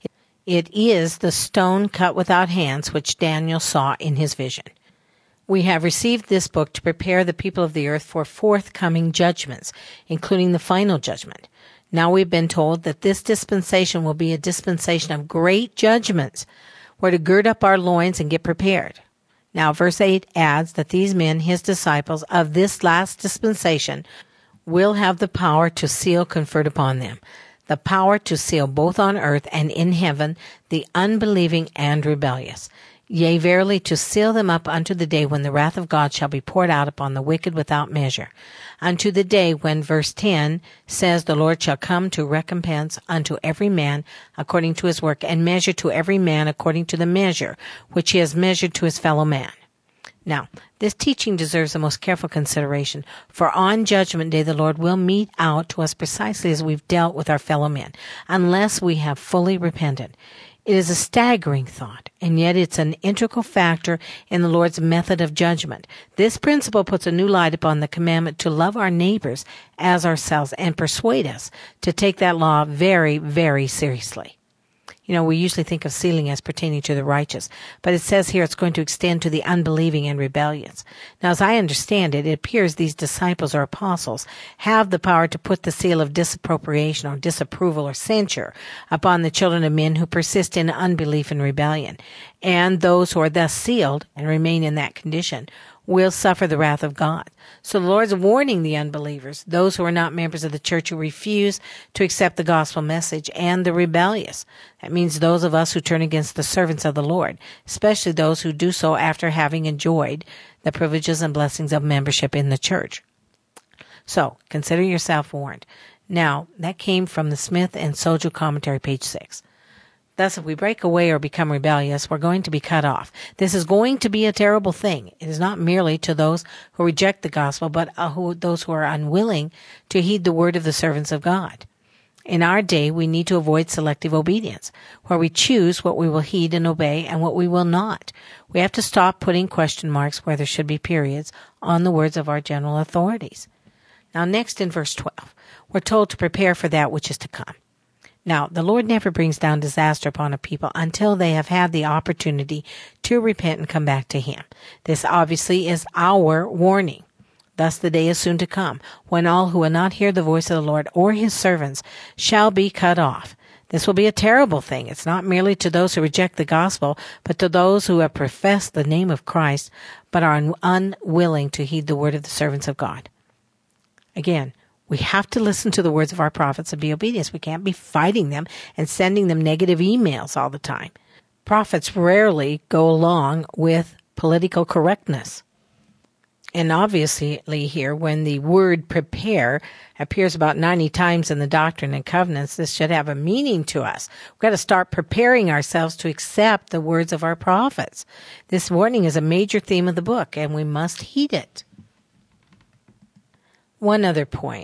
Speaker 1: It is the stone cut without hands which Daniel saw in his vision. We have received this book to prepare the people of the earth for forthcoming judgments, including the final judgment. Now we've been told that this dispensation will be a dispensation of great judgments. We're to gird up our loins and get prepared. Now, verse eight adds that these men, his disciples of this last dispensation, will have the power to seal conferred upon them, the power to seal both on earth and in heaven the unbelieving and rebellious. Yea, verily, to seal them up unto the day when the wrath of God shall be poured out upon the wicked without measure, unto the day when, verse ten, says, the Lord shall come to recompense unto every man according to his work, and measure to every man according to the measure which he has measured to his fellow man. Now, this teaching deserves the most careful consideration, for on Judgment Day the Lord will mete out to us precisely as we've dealt with our fellow men, unless we have fully repented. It is a staggering thought, and yet it's an integral factor in the Lord's method of judgment. This principle puts a new light upon the commandment to love our neighbors as ourselves and persuade us to take that law very, very seriously. You know, we usually think of sealing as pertaining to the righteous, but it says here it's going to extend to the unbelieving and rebellious. Now, as I understand it, it appears these disciples or apostles have the power to put the seal of disappropriation or disapproval or censure upon the children of men who persist in unbelief and rebellion. And those who are thus sealed and remain in that condition will suffer the wrath of God. So the Lord's warning the unbelievers, those who are not members of the church who refuse to accept the gospel message, and the rebellious. That means those of us who turn against the servants of the Lord, especially those who do so after having enjoyed the privileges and blessings of membership in the church. So, consider yourself warned. Now, that came from the Smith and Sojo commentary, page six. Thus, if we break away or become rebellious, we're going to be cut off. This is going to be a terrible thing. It is not merely to those who reject the gospel, but uh, who, those who are unwilling to heed the word of the servants of God. In our day, we need to avoid selective obedience, where we choose what we will heed and obey and what we will not. We have to stop putting question marks where there should be periods on the words of our general authorities. Now, next in verse twelve, we're told to prepare for that which is to come. Now, the Lord never brings down disaster upon a people until they have had the opportunity to repent and come back to him. This obviously is our warning. Thus the day is soon to come, when all who will not hear the voice of the Lord or his servants shall be cut off. This will be a terrible thing. It's not merely to those who reject the gospel, but to those who have professed the name of Christ, but are un- unwilling to heed the word of the servants of God. Again, we have to listen to the words of our prophets and be obedient. We can't be fighting them and sending them negative emails all the time. Prophets rarely go along with political correctness. And obviously here, when the word prepare appears about ninety times in the Doctrine and Covenants, this should have a meaning to us. We've got to start preparing ourselves to accept the words of our prophets. This warning is a major theme of the book, and we must heed it. One other point.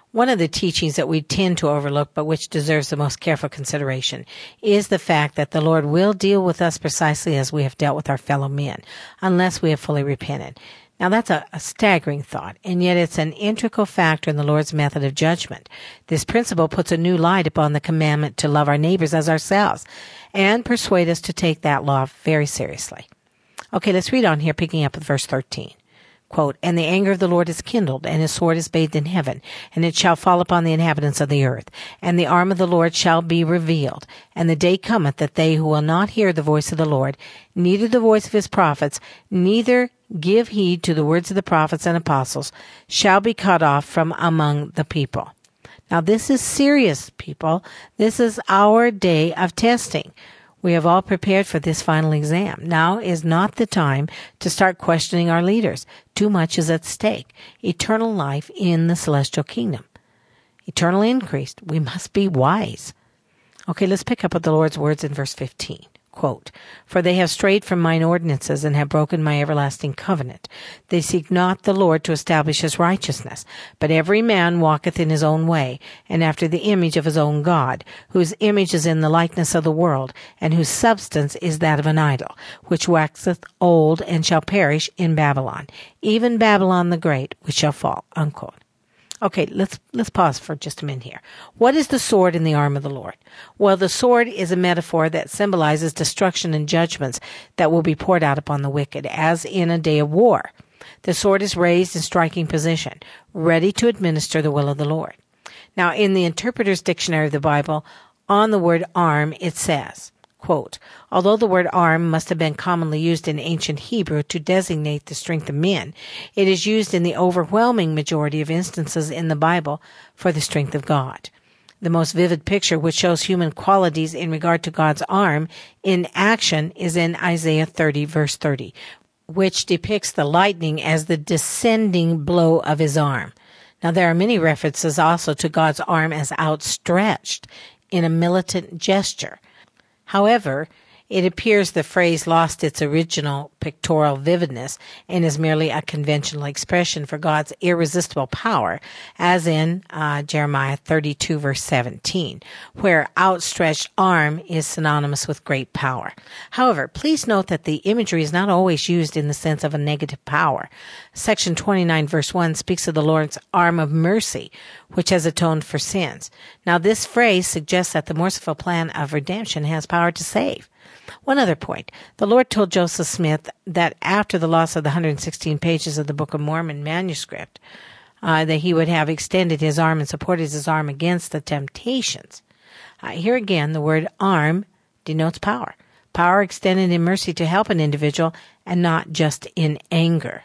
Speaker 1: One of the teachings that we tend to overlook, but which deserves the most careful consideration, is the fact that the Lord will deal with us precisely as we have dealt with our fellow men, unless we have fully repented. Now that's a, a staggering thought, and yet it's an integral factor in the Lord's method of judgment. This principle puts a new light upon the commandment to love our neighbors as ourselves, and persuade us to take that law very seriously. Okay, let's read on here, picking up with verse thirteen. Quote, "And the anger of the Lord is kindled, and his sword is bathed in heaven, and it shall fall upon the inhabitants of the earth. And the arm of the Lord shall be revealed. And the day cometh that they who will not hear the voice of the Lord, neither the voice of his prophets, neither give heed to the words of the prophets and apostles, shall be cut off from among the people." Now this is serious, people. This is our day of testing. We have all prepared for this final exam. Now is not the time to start questioning our leaders. Too much is at stake. Eternal life in the celestial kingdom. Eternal increase. We must be wise. Okay, let's pick up with the Lord's words in verse fifteen. Quote, "For they have strayed from mine ordinances and have broken my everlasting covenant. They seek not the Lord to establish his righteousness, but every man walketh in his own way, and after the image of his own God, whose image is in the likeness of the world, and whose substance is that of an idol, which waxeth old and shall perish in Babylon, even Babylon the Great, which shall fall." Unquote. Okay, let's let's pause for just a minute here. What is the sword in the arm of the Lord? Well, the sword is a metaphor that symbolizes destruction and judgments that will be poured out upon the wicked, as in a day of war. The sword is raised in striking position, ready to administer the will of the Lord. Now, in the Interpreter's Dictionary of the Bible, on the word arm, it says, quote, "Although the word arm must have been commonly used in ancient Hebrew to designate the strength of men, it is used in the overwhelming majority of instances in the Bible for the strength of God. The most vivid picture which shows human qualities in regard to God's arm in action is in Isaiah thirty, verse thirty, which depicts the lightning as the descending blow of his arm. Now, there are many references also to God's arm as outstretched in a militant gesture. However, it appears the phrase lost its original pictorial vividness and is merely a conventional expression for God's irresistible power, as in uh, Jeremiah thirty-two, verse seventeen, where outstretched arm is synonymous with great power. However, please note that the imagery is not always used in the sense of a negative power. Section twenty-nine, verse one speaks of the Lord's arm of mercy, which has atoned for sins. Now, this phrase suggests that the merciful plan of redemption has power to save. One other point. The Lord told Joseph Smith that after the loss of the one hundred sixteen pages of the Book of Mormon manuscript, uh, that he would have extended his arm and supported his arm against the temptations. Uh, here again, the word arm denotes power. Power extended in mercy to help an individual and not just in anger.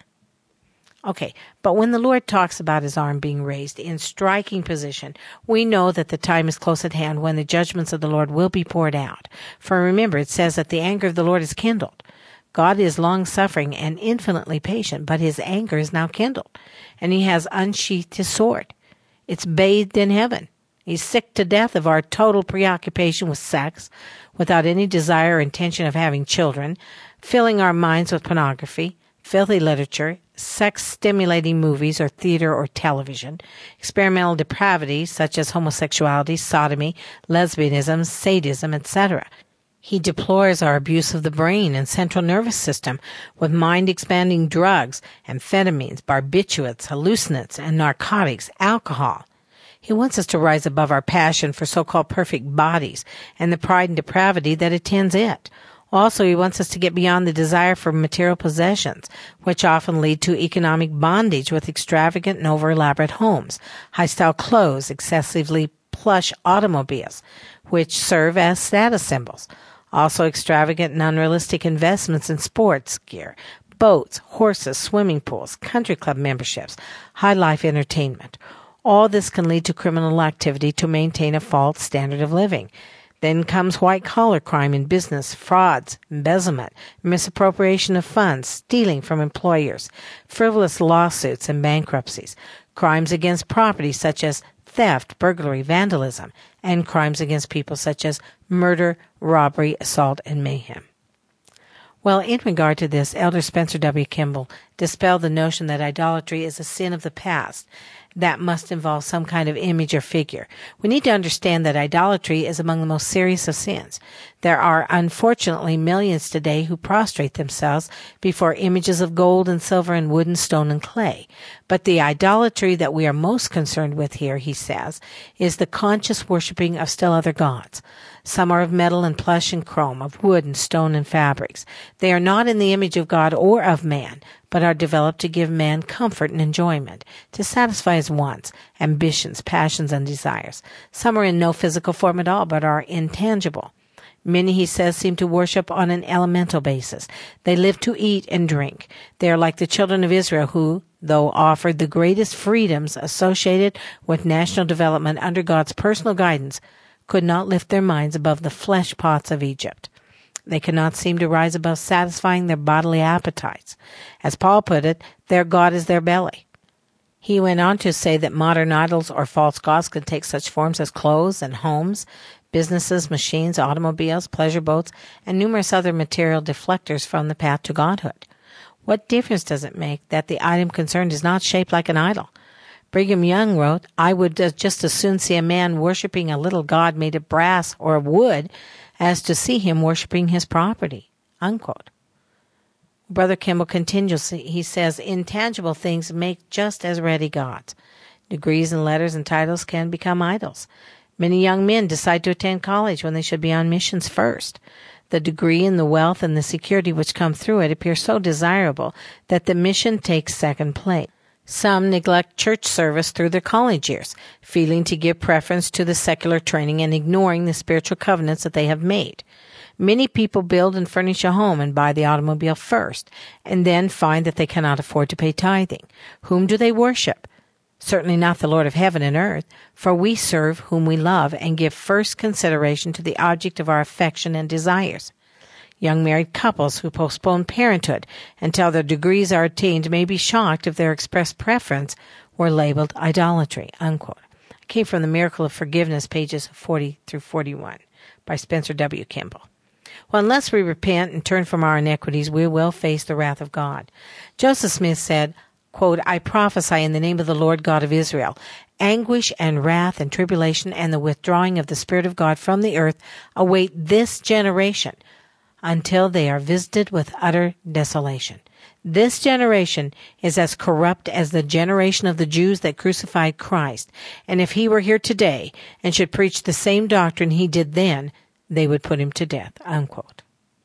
Speaker 1: Okay, but when the Lord talks about his arm being raised in striking position, we know that the time is close at hand when the judgments of the Lord will be poured out. For remember, it says that the anger of the Lord is kindled. God is long-suffering and infinitely patient, but his anger is now kindled, and he has unsheathed his sword. It's bathed in heaven. He's sick to death of our total preoccupation with sex, without any desire or intention of having children, filling our minds with pornography, filthy literature, sex-stimulating movies or theater or television, experimental depravity such as homosexuality, sodomy, lesbianism, sadism, et cetera. He deplores our abuse of the brain and central nervous system with mind-expanding drugs, amphetamines, barbiturates, hallucinants, and narcotics, alcohol. He wants us to rise above our passion for so-called perfect bodies and the pride and depravity that attends it. Also, he wants us to get beyond the desire for material possessions, which often lead to economic bondage with extravagant and over-elaborate homes, high-style clothes, excessively plush automobiles, which serve as status symbols. Also, extravagant and unrealistic investments in sports gear, boats, horses, swimming pools, country club memberships, high-life entertainment. All this can lead to criminal activity to maintain a false standard of living. Then comes white-collar crime in business, frauds, embezzlement, misappropriation of funds, stealing from employers, frivolous lawsuits and bankruptcies, crimes against property such as theft, burglary, vandalism, and crimes against people such as murder, robbery, assault, and mayhem. Well, in regard to this, Elder Spencer W. Kimball dispelled the notion that idolatry is a sin of the past that must involve some kind of image or figure. We need to understand that idolatry is among the most serious of sins. There are, unfortunately, millions today who prostrate themselves before images of gold and silver and wood and stone and clay. But the idolatry that we are most concerned with here, he says, is the conscious worshiping of still other gods. Some are of metal and plush and chrome, of wood and stone and fabrics. They are not in the image of God or of man, but are developed to give man comfort and enjoyment, to satisfy his wants, ambitions, passions, and desires. Some are in no physical form at all, but are intangible. Many, he says, seem to worship on an elemental basis. They live to eat and drink. They are like the children of Israel who, though offered the greatest freedoms associated with national development under God's personal guidance, could not lift their minds above the flesh pots of Egypt. They cannot seem to rise above satisfying their bodily appetites. As Paul put it, their God is their belly. He went on to say that modern idols or false gods can take such forms as clothes and homes, businesses, machines, automobiles, pleasure boats, and numerous other material deflectors from the path to godhood. What difference does it make that the item concerned is not shaped like an idol? Brigham Young wrote, "I would just as soon see a man worshiping a little god made of brass or of wood as to see him worshiping his property." Unquote. Brother Kimball continues, he says, intangible things make just as ready gods. Degrees and letters and titles can become idols. Many young men decide to attend college when they should be on missions first. The degree and the wealth and the security which come through it appear so desirable that the mission takes second place. Some neglect church service through their college years, feeling to give preference to the secular training and ignoring the spiritual covenants that they have made. Many people build and furnish a home and buy the automobile first, and then find that they cannot afford to pay tithing. Whom do they worship? Certainly not the Lord of heaven and earth, for we serve whom we love and give first consideration to the object of our affection and desires. Young married couples who postpone parenthood until their degrees are attained may be shocked if their expressed preference were labeled idolatry. Unquote. I came from the Miracle of Forgiveness, pages forty through forty-one, by Spencer W. Kimball. Well, unless we repent and turn from our iniquities, we will face the wrath of God. Joseph Smith said, quote, "I prophesy in the name of the Lord God of Israel, anguish and wrath and tribulation and the withdrawing of the Spirit of God from the earth await this generation, until they are visited with utter desolation. This generation is as corrupt as the generation of the Jews that crucified Christ, and if he were here today and should preach the same doctrine he did then, they would put him to death." Unquote.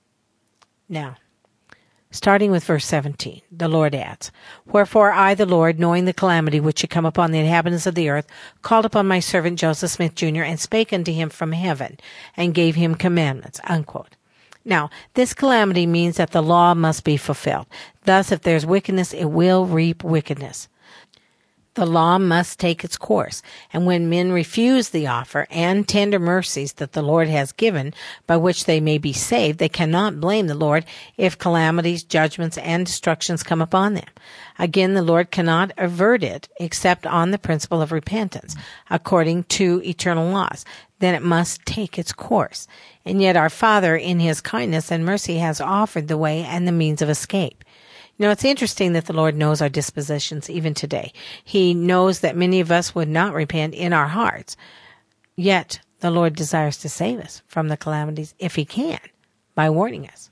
Speaker 1: Now, starting with verse seventeen, the Lord adds, "Wherefore I, the Lord, knowing the calamity which should come upon the inhabitants of the earth, called upon my servant Joseph Smith, Junior, and spake unto him from heaven, and gave him commandments." Unquote. Now, this calamity means that the law must be fulfilled. Thus, if there's wickedness, it will reap wickedness. The law must take its course, and when men refuse the offer and tender mercies that the Lord has given, by which they may be saved, they cannot blame the Lord if calamities, judgments, and destructions come upon them. Again, the Lord cannot avert it except on the principle of repentance, according to eternal laws. Then it must take its course. And yet our Father, in his kindness and mercy, has offered the way and the means of escape. You know, it's interesting that the Lord knows our dispositions even today. He knows that many of us would not repent in our hearts. Yet the Lord desires to save us from the calamities, if he can, by warning us.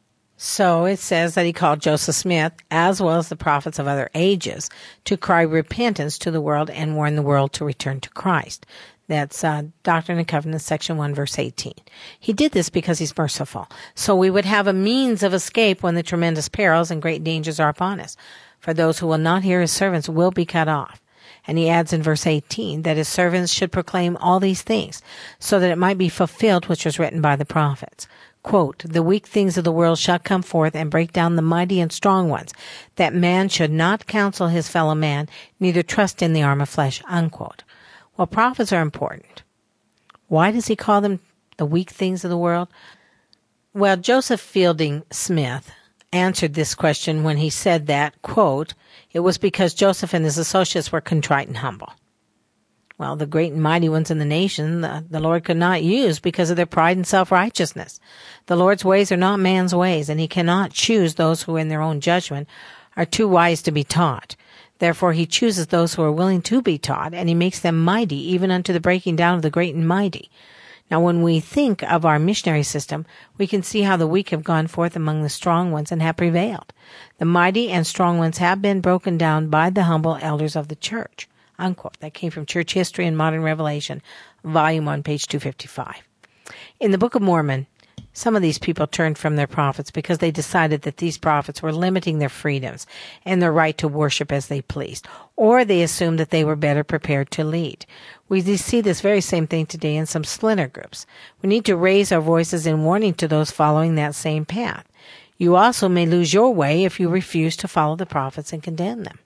Speaker 1: So it says that he called Joseph Smith, as well as the prophets of other ages, to cry repentance to the world and warn the world to return to Christ. That's uh, Doctrine and Covenants, section one, verse eighteen. He did this because he's merciful, so we would have a means of escape when the tremendous perils and great dangers are upon us. For those who will not hear his servants will be cut off. And he adds in verse eighteen that his servants should proclaim all these things, so that it might be fulfilled which was written by the prophets. Quote, "The weak things of the world shall come forth and break down the mighty and strong ones, that man should not counsel his fellow man, neither trust in the arm of flesh." Unquote. Well, prophets are important. Why does he call them the weak things of the world? Well, Joseph Fielding Smith answered this question when he said that, quote, "It was because Joseph and his associates were contrite and humble." Well, the great and mighty ones in the nation, the, the Lord could not use because of their pride and self-righteousness. The Lord's ways are not man's ways, and he cannot choose those who in their own judgment are too wise to be taught. Therefore, he chooses those who are willing to be taught, and he makes them mighty, even unto the breaking down of the great and mighty. Now, when we think of our missionary system, we can see how the weak have gone forth among the strong ones and have prevailed. The mighty and strong ones have been broken down by the humble elders of the church. Unquote. That came from Church History and Modern Revelation, Volume one, page two fifty-five. In the Book of Mormon, some of these people turned from their prophets because they decided that these prophets were limiting their freedoms and their right to worship as they pleased, or they assumed that they were better prepared to lead. We see this very same thing today in some splinter groups. We need to raise our voices in warning to those following that same path. You also may lose your way if you refuse to follow the prophets and condemn them.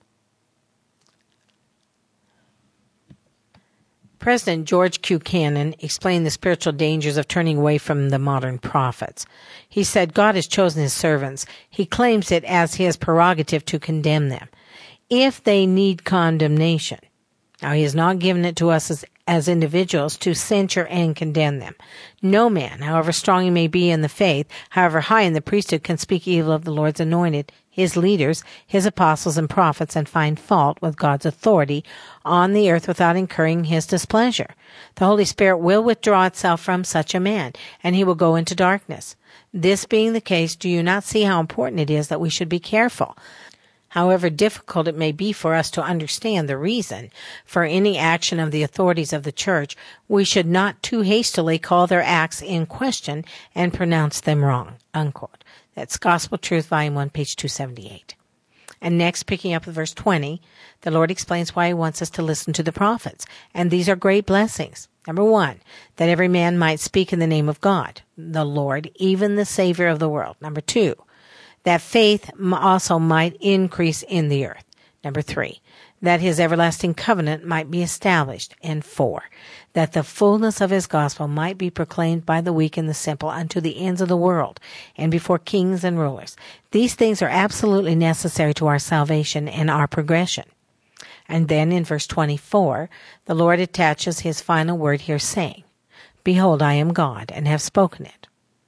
Speaker 1: President George Q. Cannon explained the spiritual dangers of turning away from the modern prophets. He said, God has chosen his servants. He claims it as his prerogative to condemn them, if they need condemnation. Now, he has not given it to us as, as individuals to censure and condemn them. No man, however strong he may be in the faith, however high in the priesthood, can speak evil of the Lord's anointed, his leaders, his apostles and prophets, and find fault with God's authority on the earth without incurring his displeasure. The Holy Spirit will withdraw itself from such a man, and he will go into darkness. This being the case, do you not see how important it is that we should be careful? However difficult it may be for us to understand the reason for any action of the authorities of the church, we should not too hastily call their acts in question and pronounce them wrong. Unquote. That's Gospel Truth, Volume one, page two seventy-eight. And next, picking up with verse twenty, the Lord explains why he wants us to listen to the prophets. And these are great blessings. Number one, that every man might speak in the name of God, the Lord, even the Savior of the world. Number two, that faith also might increase in the earth. Number three, that his everlasting covenant might be established. And four, that the fullness of his gospel might be proclaimed by the weak and the simple unto the ends of the world and before kings and rulers. These things are absolutely necessary to our salvation and our progression. And then in verse twenty-four, the Lord attaches his final word here, saying, Behold, I am God, and have spoken it.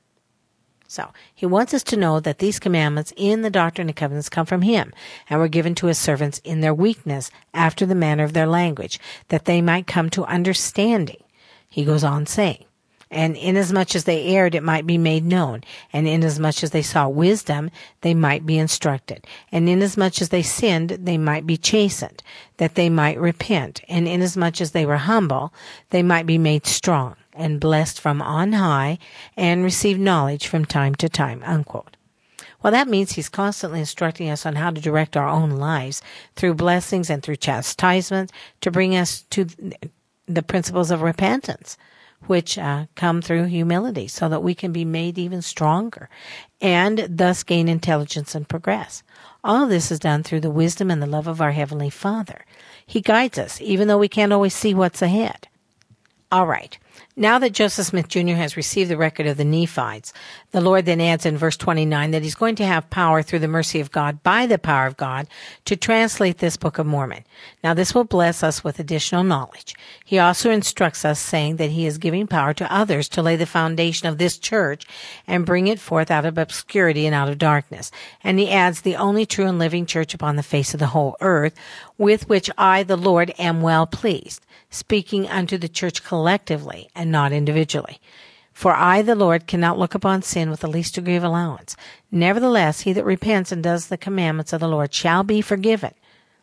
Speaker 1: So, he wants us to know that these commandments in the Doctrine and Covenants come from him, and were given to his servants in their weakness, after the manner of their language, that they might come to understanding. He goes on saying, And inasmuch as they erred, it might be made known, and inasmuch as they sought wisdom, they might be instructed, and inasmuch as they sinned, they might be chastened, that they might repent, and inasmuch as they were humble, they might be made strong, and blessed from on high, and receive knowledge from time to time. Unquote. Well, that means he's constantly instructing us on how to direct our own lives through blessings and through chastisements to bring us to the principles of repentance, which uh, come through humility, so that we can be made even stronger and thus gain intelligence and progress. All of this is done through the wisdom and the love of our Heavenly Father. He guides us, even though we can't always see what's ahead. All right. Now that Joseph Smith Junior has received the record of the Nephites, the Lord then adds in verse twenty-nine that he's going to have power through the mercy of God, by the power of God, to translate this Book of Mormon. Now this will bless us with additional knowledge. He also instructs us, saying that he is giving power to others to lay the foundation of this church and bring it forth out of obscurity and out of darkness. And he adds, the only true and living church upon the face of the whole earth, with which I, the Lord, am well pleased, speaking unto the church collectively and not individually. For I, the Lord, cannot look upon sin with the least degree of allowance. Nevertheless, he that repents and does the commandments of the Lord shall be forgiven.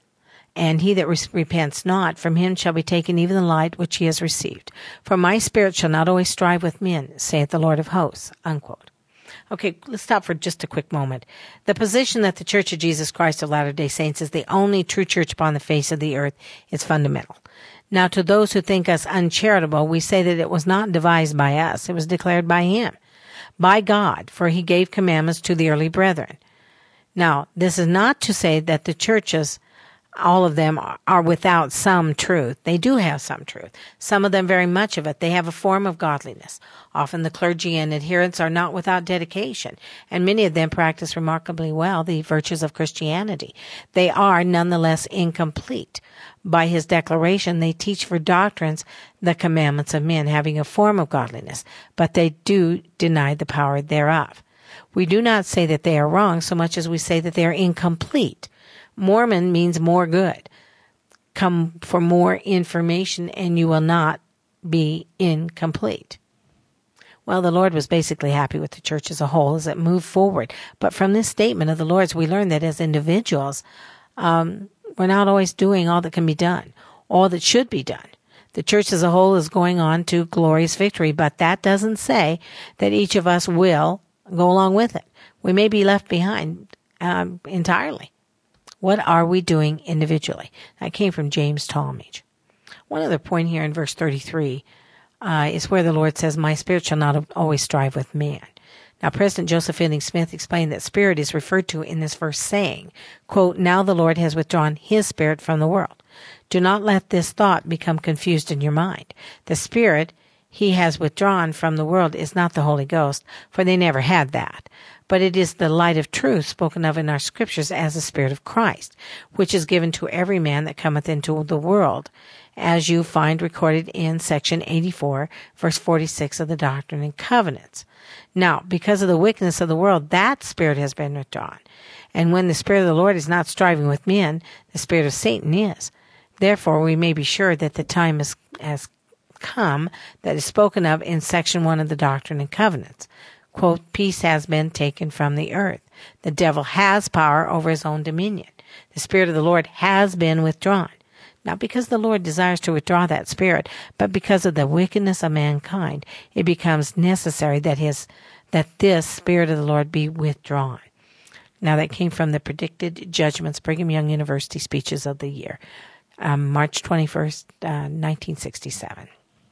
Speaker 1: And he that re- repents not, from him shall be taken even the light which he has received. For my spirit shall not always strive with men, saith the Lord of hosts. Unquote. Okay, let's stop for just a quick moment. The position that the Church of Jesus Christ of Latter-day Saints is the only true church upon the face of the earth is fundamental. Now, to those who think us uncharitable, we say that it was not devised by us. It was declared by him, by God, for he gave commandments to the early brethren. Now, this is not to say that the churches all of them are without some truth. They do have some truth. Some of them very much of it. They have a form of godliness. Often the clergy and adherents are not without dedication, and many of them practice remarkably well the virtues of Christianity. They are nonetheless incomplete. By his declaration, they teach for doctrines the commandments of men, having a form of godliness, but they do deny the power thereof. We do not say that they are wrong so much as we say that they are incomplete. Mormon means more good. Come for more information and you will not be incomplete. Well, the Lord was basically happy with the church as a whole as it moved forward. But from this statement of the Lord's, we learn that as individuals, um, we're not always doing all that can be done, all that should be done. The church as a whole is going on to glorious victory, but that doesn't say that each of us will go along with it. We may be left behind um, entirely. What are we doing individually? That came from James Talmage. One other point here in verse thirty-three uh, is where the Lord says, "My spirit shall not always strive with man." Now, President Joseph Fielding Smith explained that spirit is referred to in this verse saying, quote, "Now the Lord has withdrawn his spirit from the world." Do not let this thought become confused in your mind. The spirit he has withdrawn from the world is not the Holy Ghost, for they never had that. But it is the light of truth spoken of in our scriptures as the Spirit of Christ, which is given to every man that cometh into the world, as you find recorded in section eighty-four, verse forty-six of the Doctrine and Covenants. Now, because of the wickedness of the world, that spirit has been withdrawn. And when the Spirit of the Lord is not striving with men, the spirit of Satan is. Therefore, we may be sure that the time has, has come that is spoken of in section one of the Doctrine and Covenants. Quote, "Peace has been taken from the earth. The devil has power over his own dominion. The Spirit of the Lord has been withdrawn." Not because the Lord desires to withdraw that spirit, but because of the wickedness of mankind, it becomes necessary that his that this Spirit of the Lord be withdrawn. Now that came from the Predicted Judgments, Brigham Young University Speeches of the Year, um, March twenty-first, uh, nineteen sixty-seven.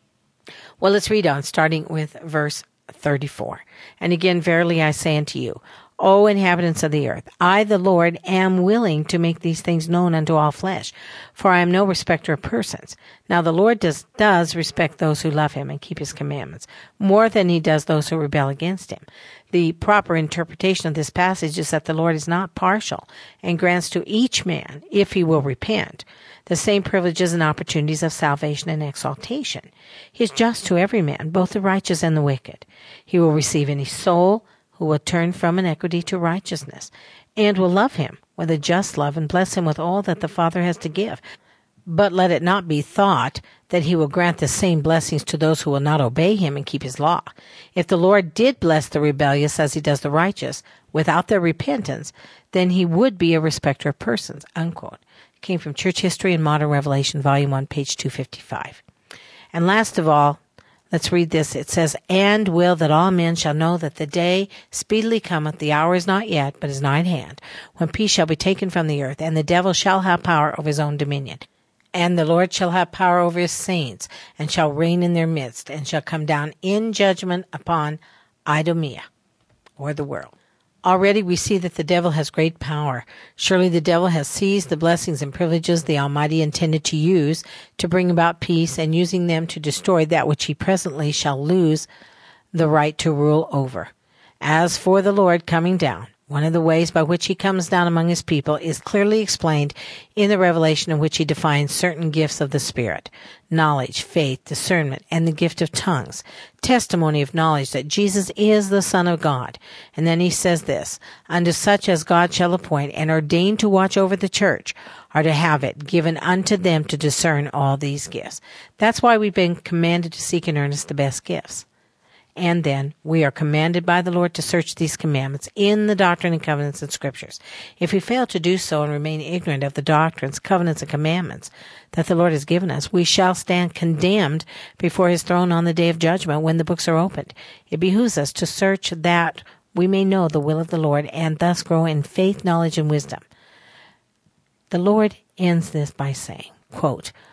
Speaker 1: Well, let's read on, starting with verse thirty-four. "And again, verily I say unto you, O inhabitants of the earth, I, the Lord, am willing to make these things known unto all flesh, for I am no respecter of persons. Now the Lord does, does respect those who love him and keep his commandments, more than he does those who rebel against him." The proper interpretation of this passage is that the Lord is not partial and grants to each man, if he will repent, the same privileges and opportunities of salvation and exaltation. He is just to every man, both the righteous and the wicked. He will receive any soul who will turn from iniquity to righteousness, and will love him with a just love and bless him with all that the Father has to give. But let it not be thought that he will grant the same blessings to those who will not obey him and keep his law. If the Lord did bless the rebellious as he does the righteous, without their repentance, then he would be a respecter of persons, unquote. It came from Church History and Modern Revelation, Volume one, page two fifty-five. And last of all, let's read this. It says, "And will that all men shall know that the day speedily cometh, the hour is not yet, but is nigh at hand, when peace shall be taken from the earth, and the devil shall have power over his own dominion. And the Lord shall have power over his saints, and shall reign in their midst, and shall come down in judgment upon Idumea," or the world. Already we see that the devil has great power. Surely the devil has seized the blessings and privileges the Almighty intended to use to bring about peace, and using them to destroy that which he presently shall lose the right to rule over. As for the Lord coming down, one of the ways by which he comes down among his people is clearly explained in the revelation in which he defines certain gifts of the Spirit: knowledge, faith, discernment, and the gift of tongues, testimony of knowledge that Jesus is the Son of God. And then he says this: "Unto such as God shall appoint and ordain to watch over the church, are to have it given unto them to discern all these gifts." That's why we've been commanded to seek in earnest the best gifts. And then we are commanded by the Lord to search these commandments in the Doctrine and Covenants and Scriptures. If we fail to do so and remain ignorant of the doctrines, covenants, and commandments that the Lord has given us, we shall stand condemned before his throne on the day of judgment when the books are opened. It behooves us to search that we may know the will of the Lord and thus grow in faith, knowledge, and wisdom. The Lord ends this by saying, quote,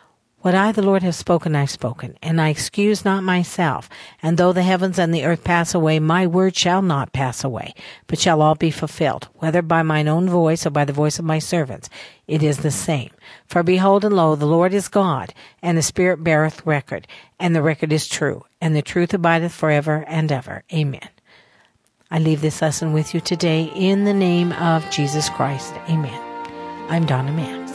Speaker 1: What I, the Lord, have spoken, I've spoken, and I excuse not myself. And though the heavens and the earth pass away, my word shall not pass away, but shall all be fulfilled, whether by mine own voice or by the voice of my servants. It is the same. For behold, and lo, the Lord is God, and the Spirit beareth record, and the record is true, and the truth abideth forever and ever. Amen. I leave this lesson with you today in the name of Jesus Christ. Amen. I'm Donna Max.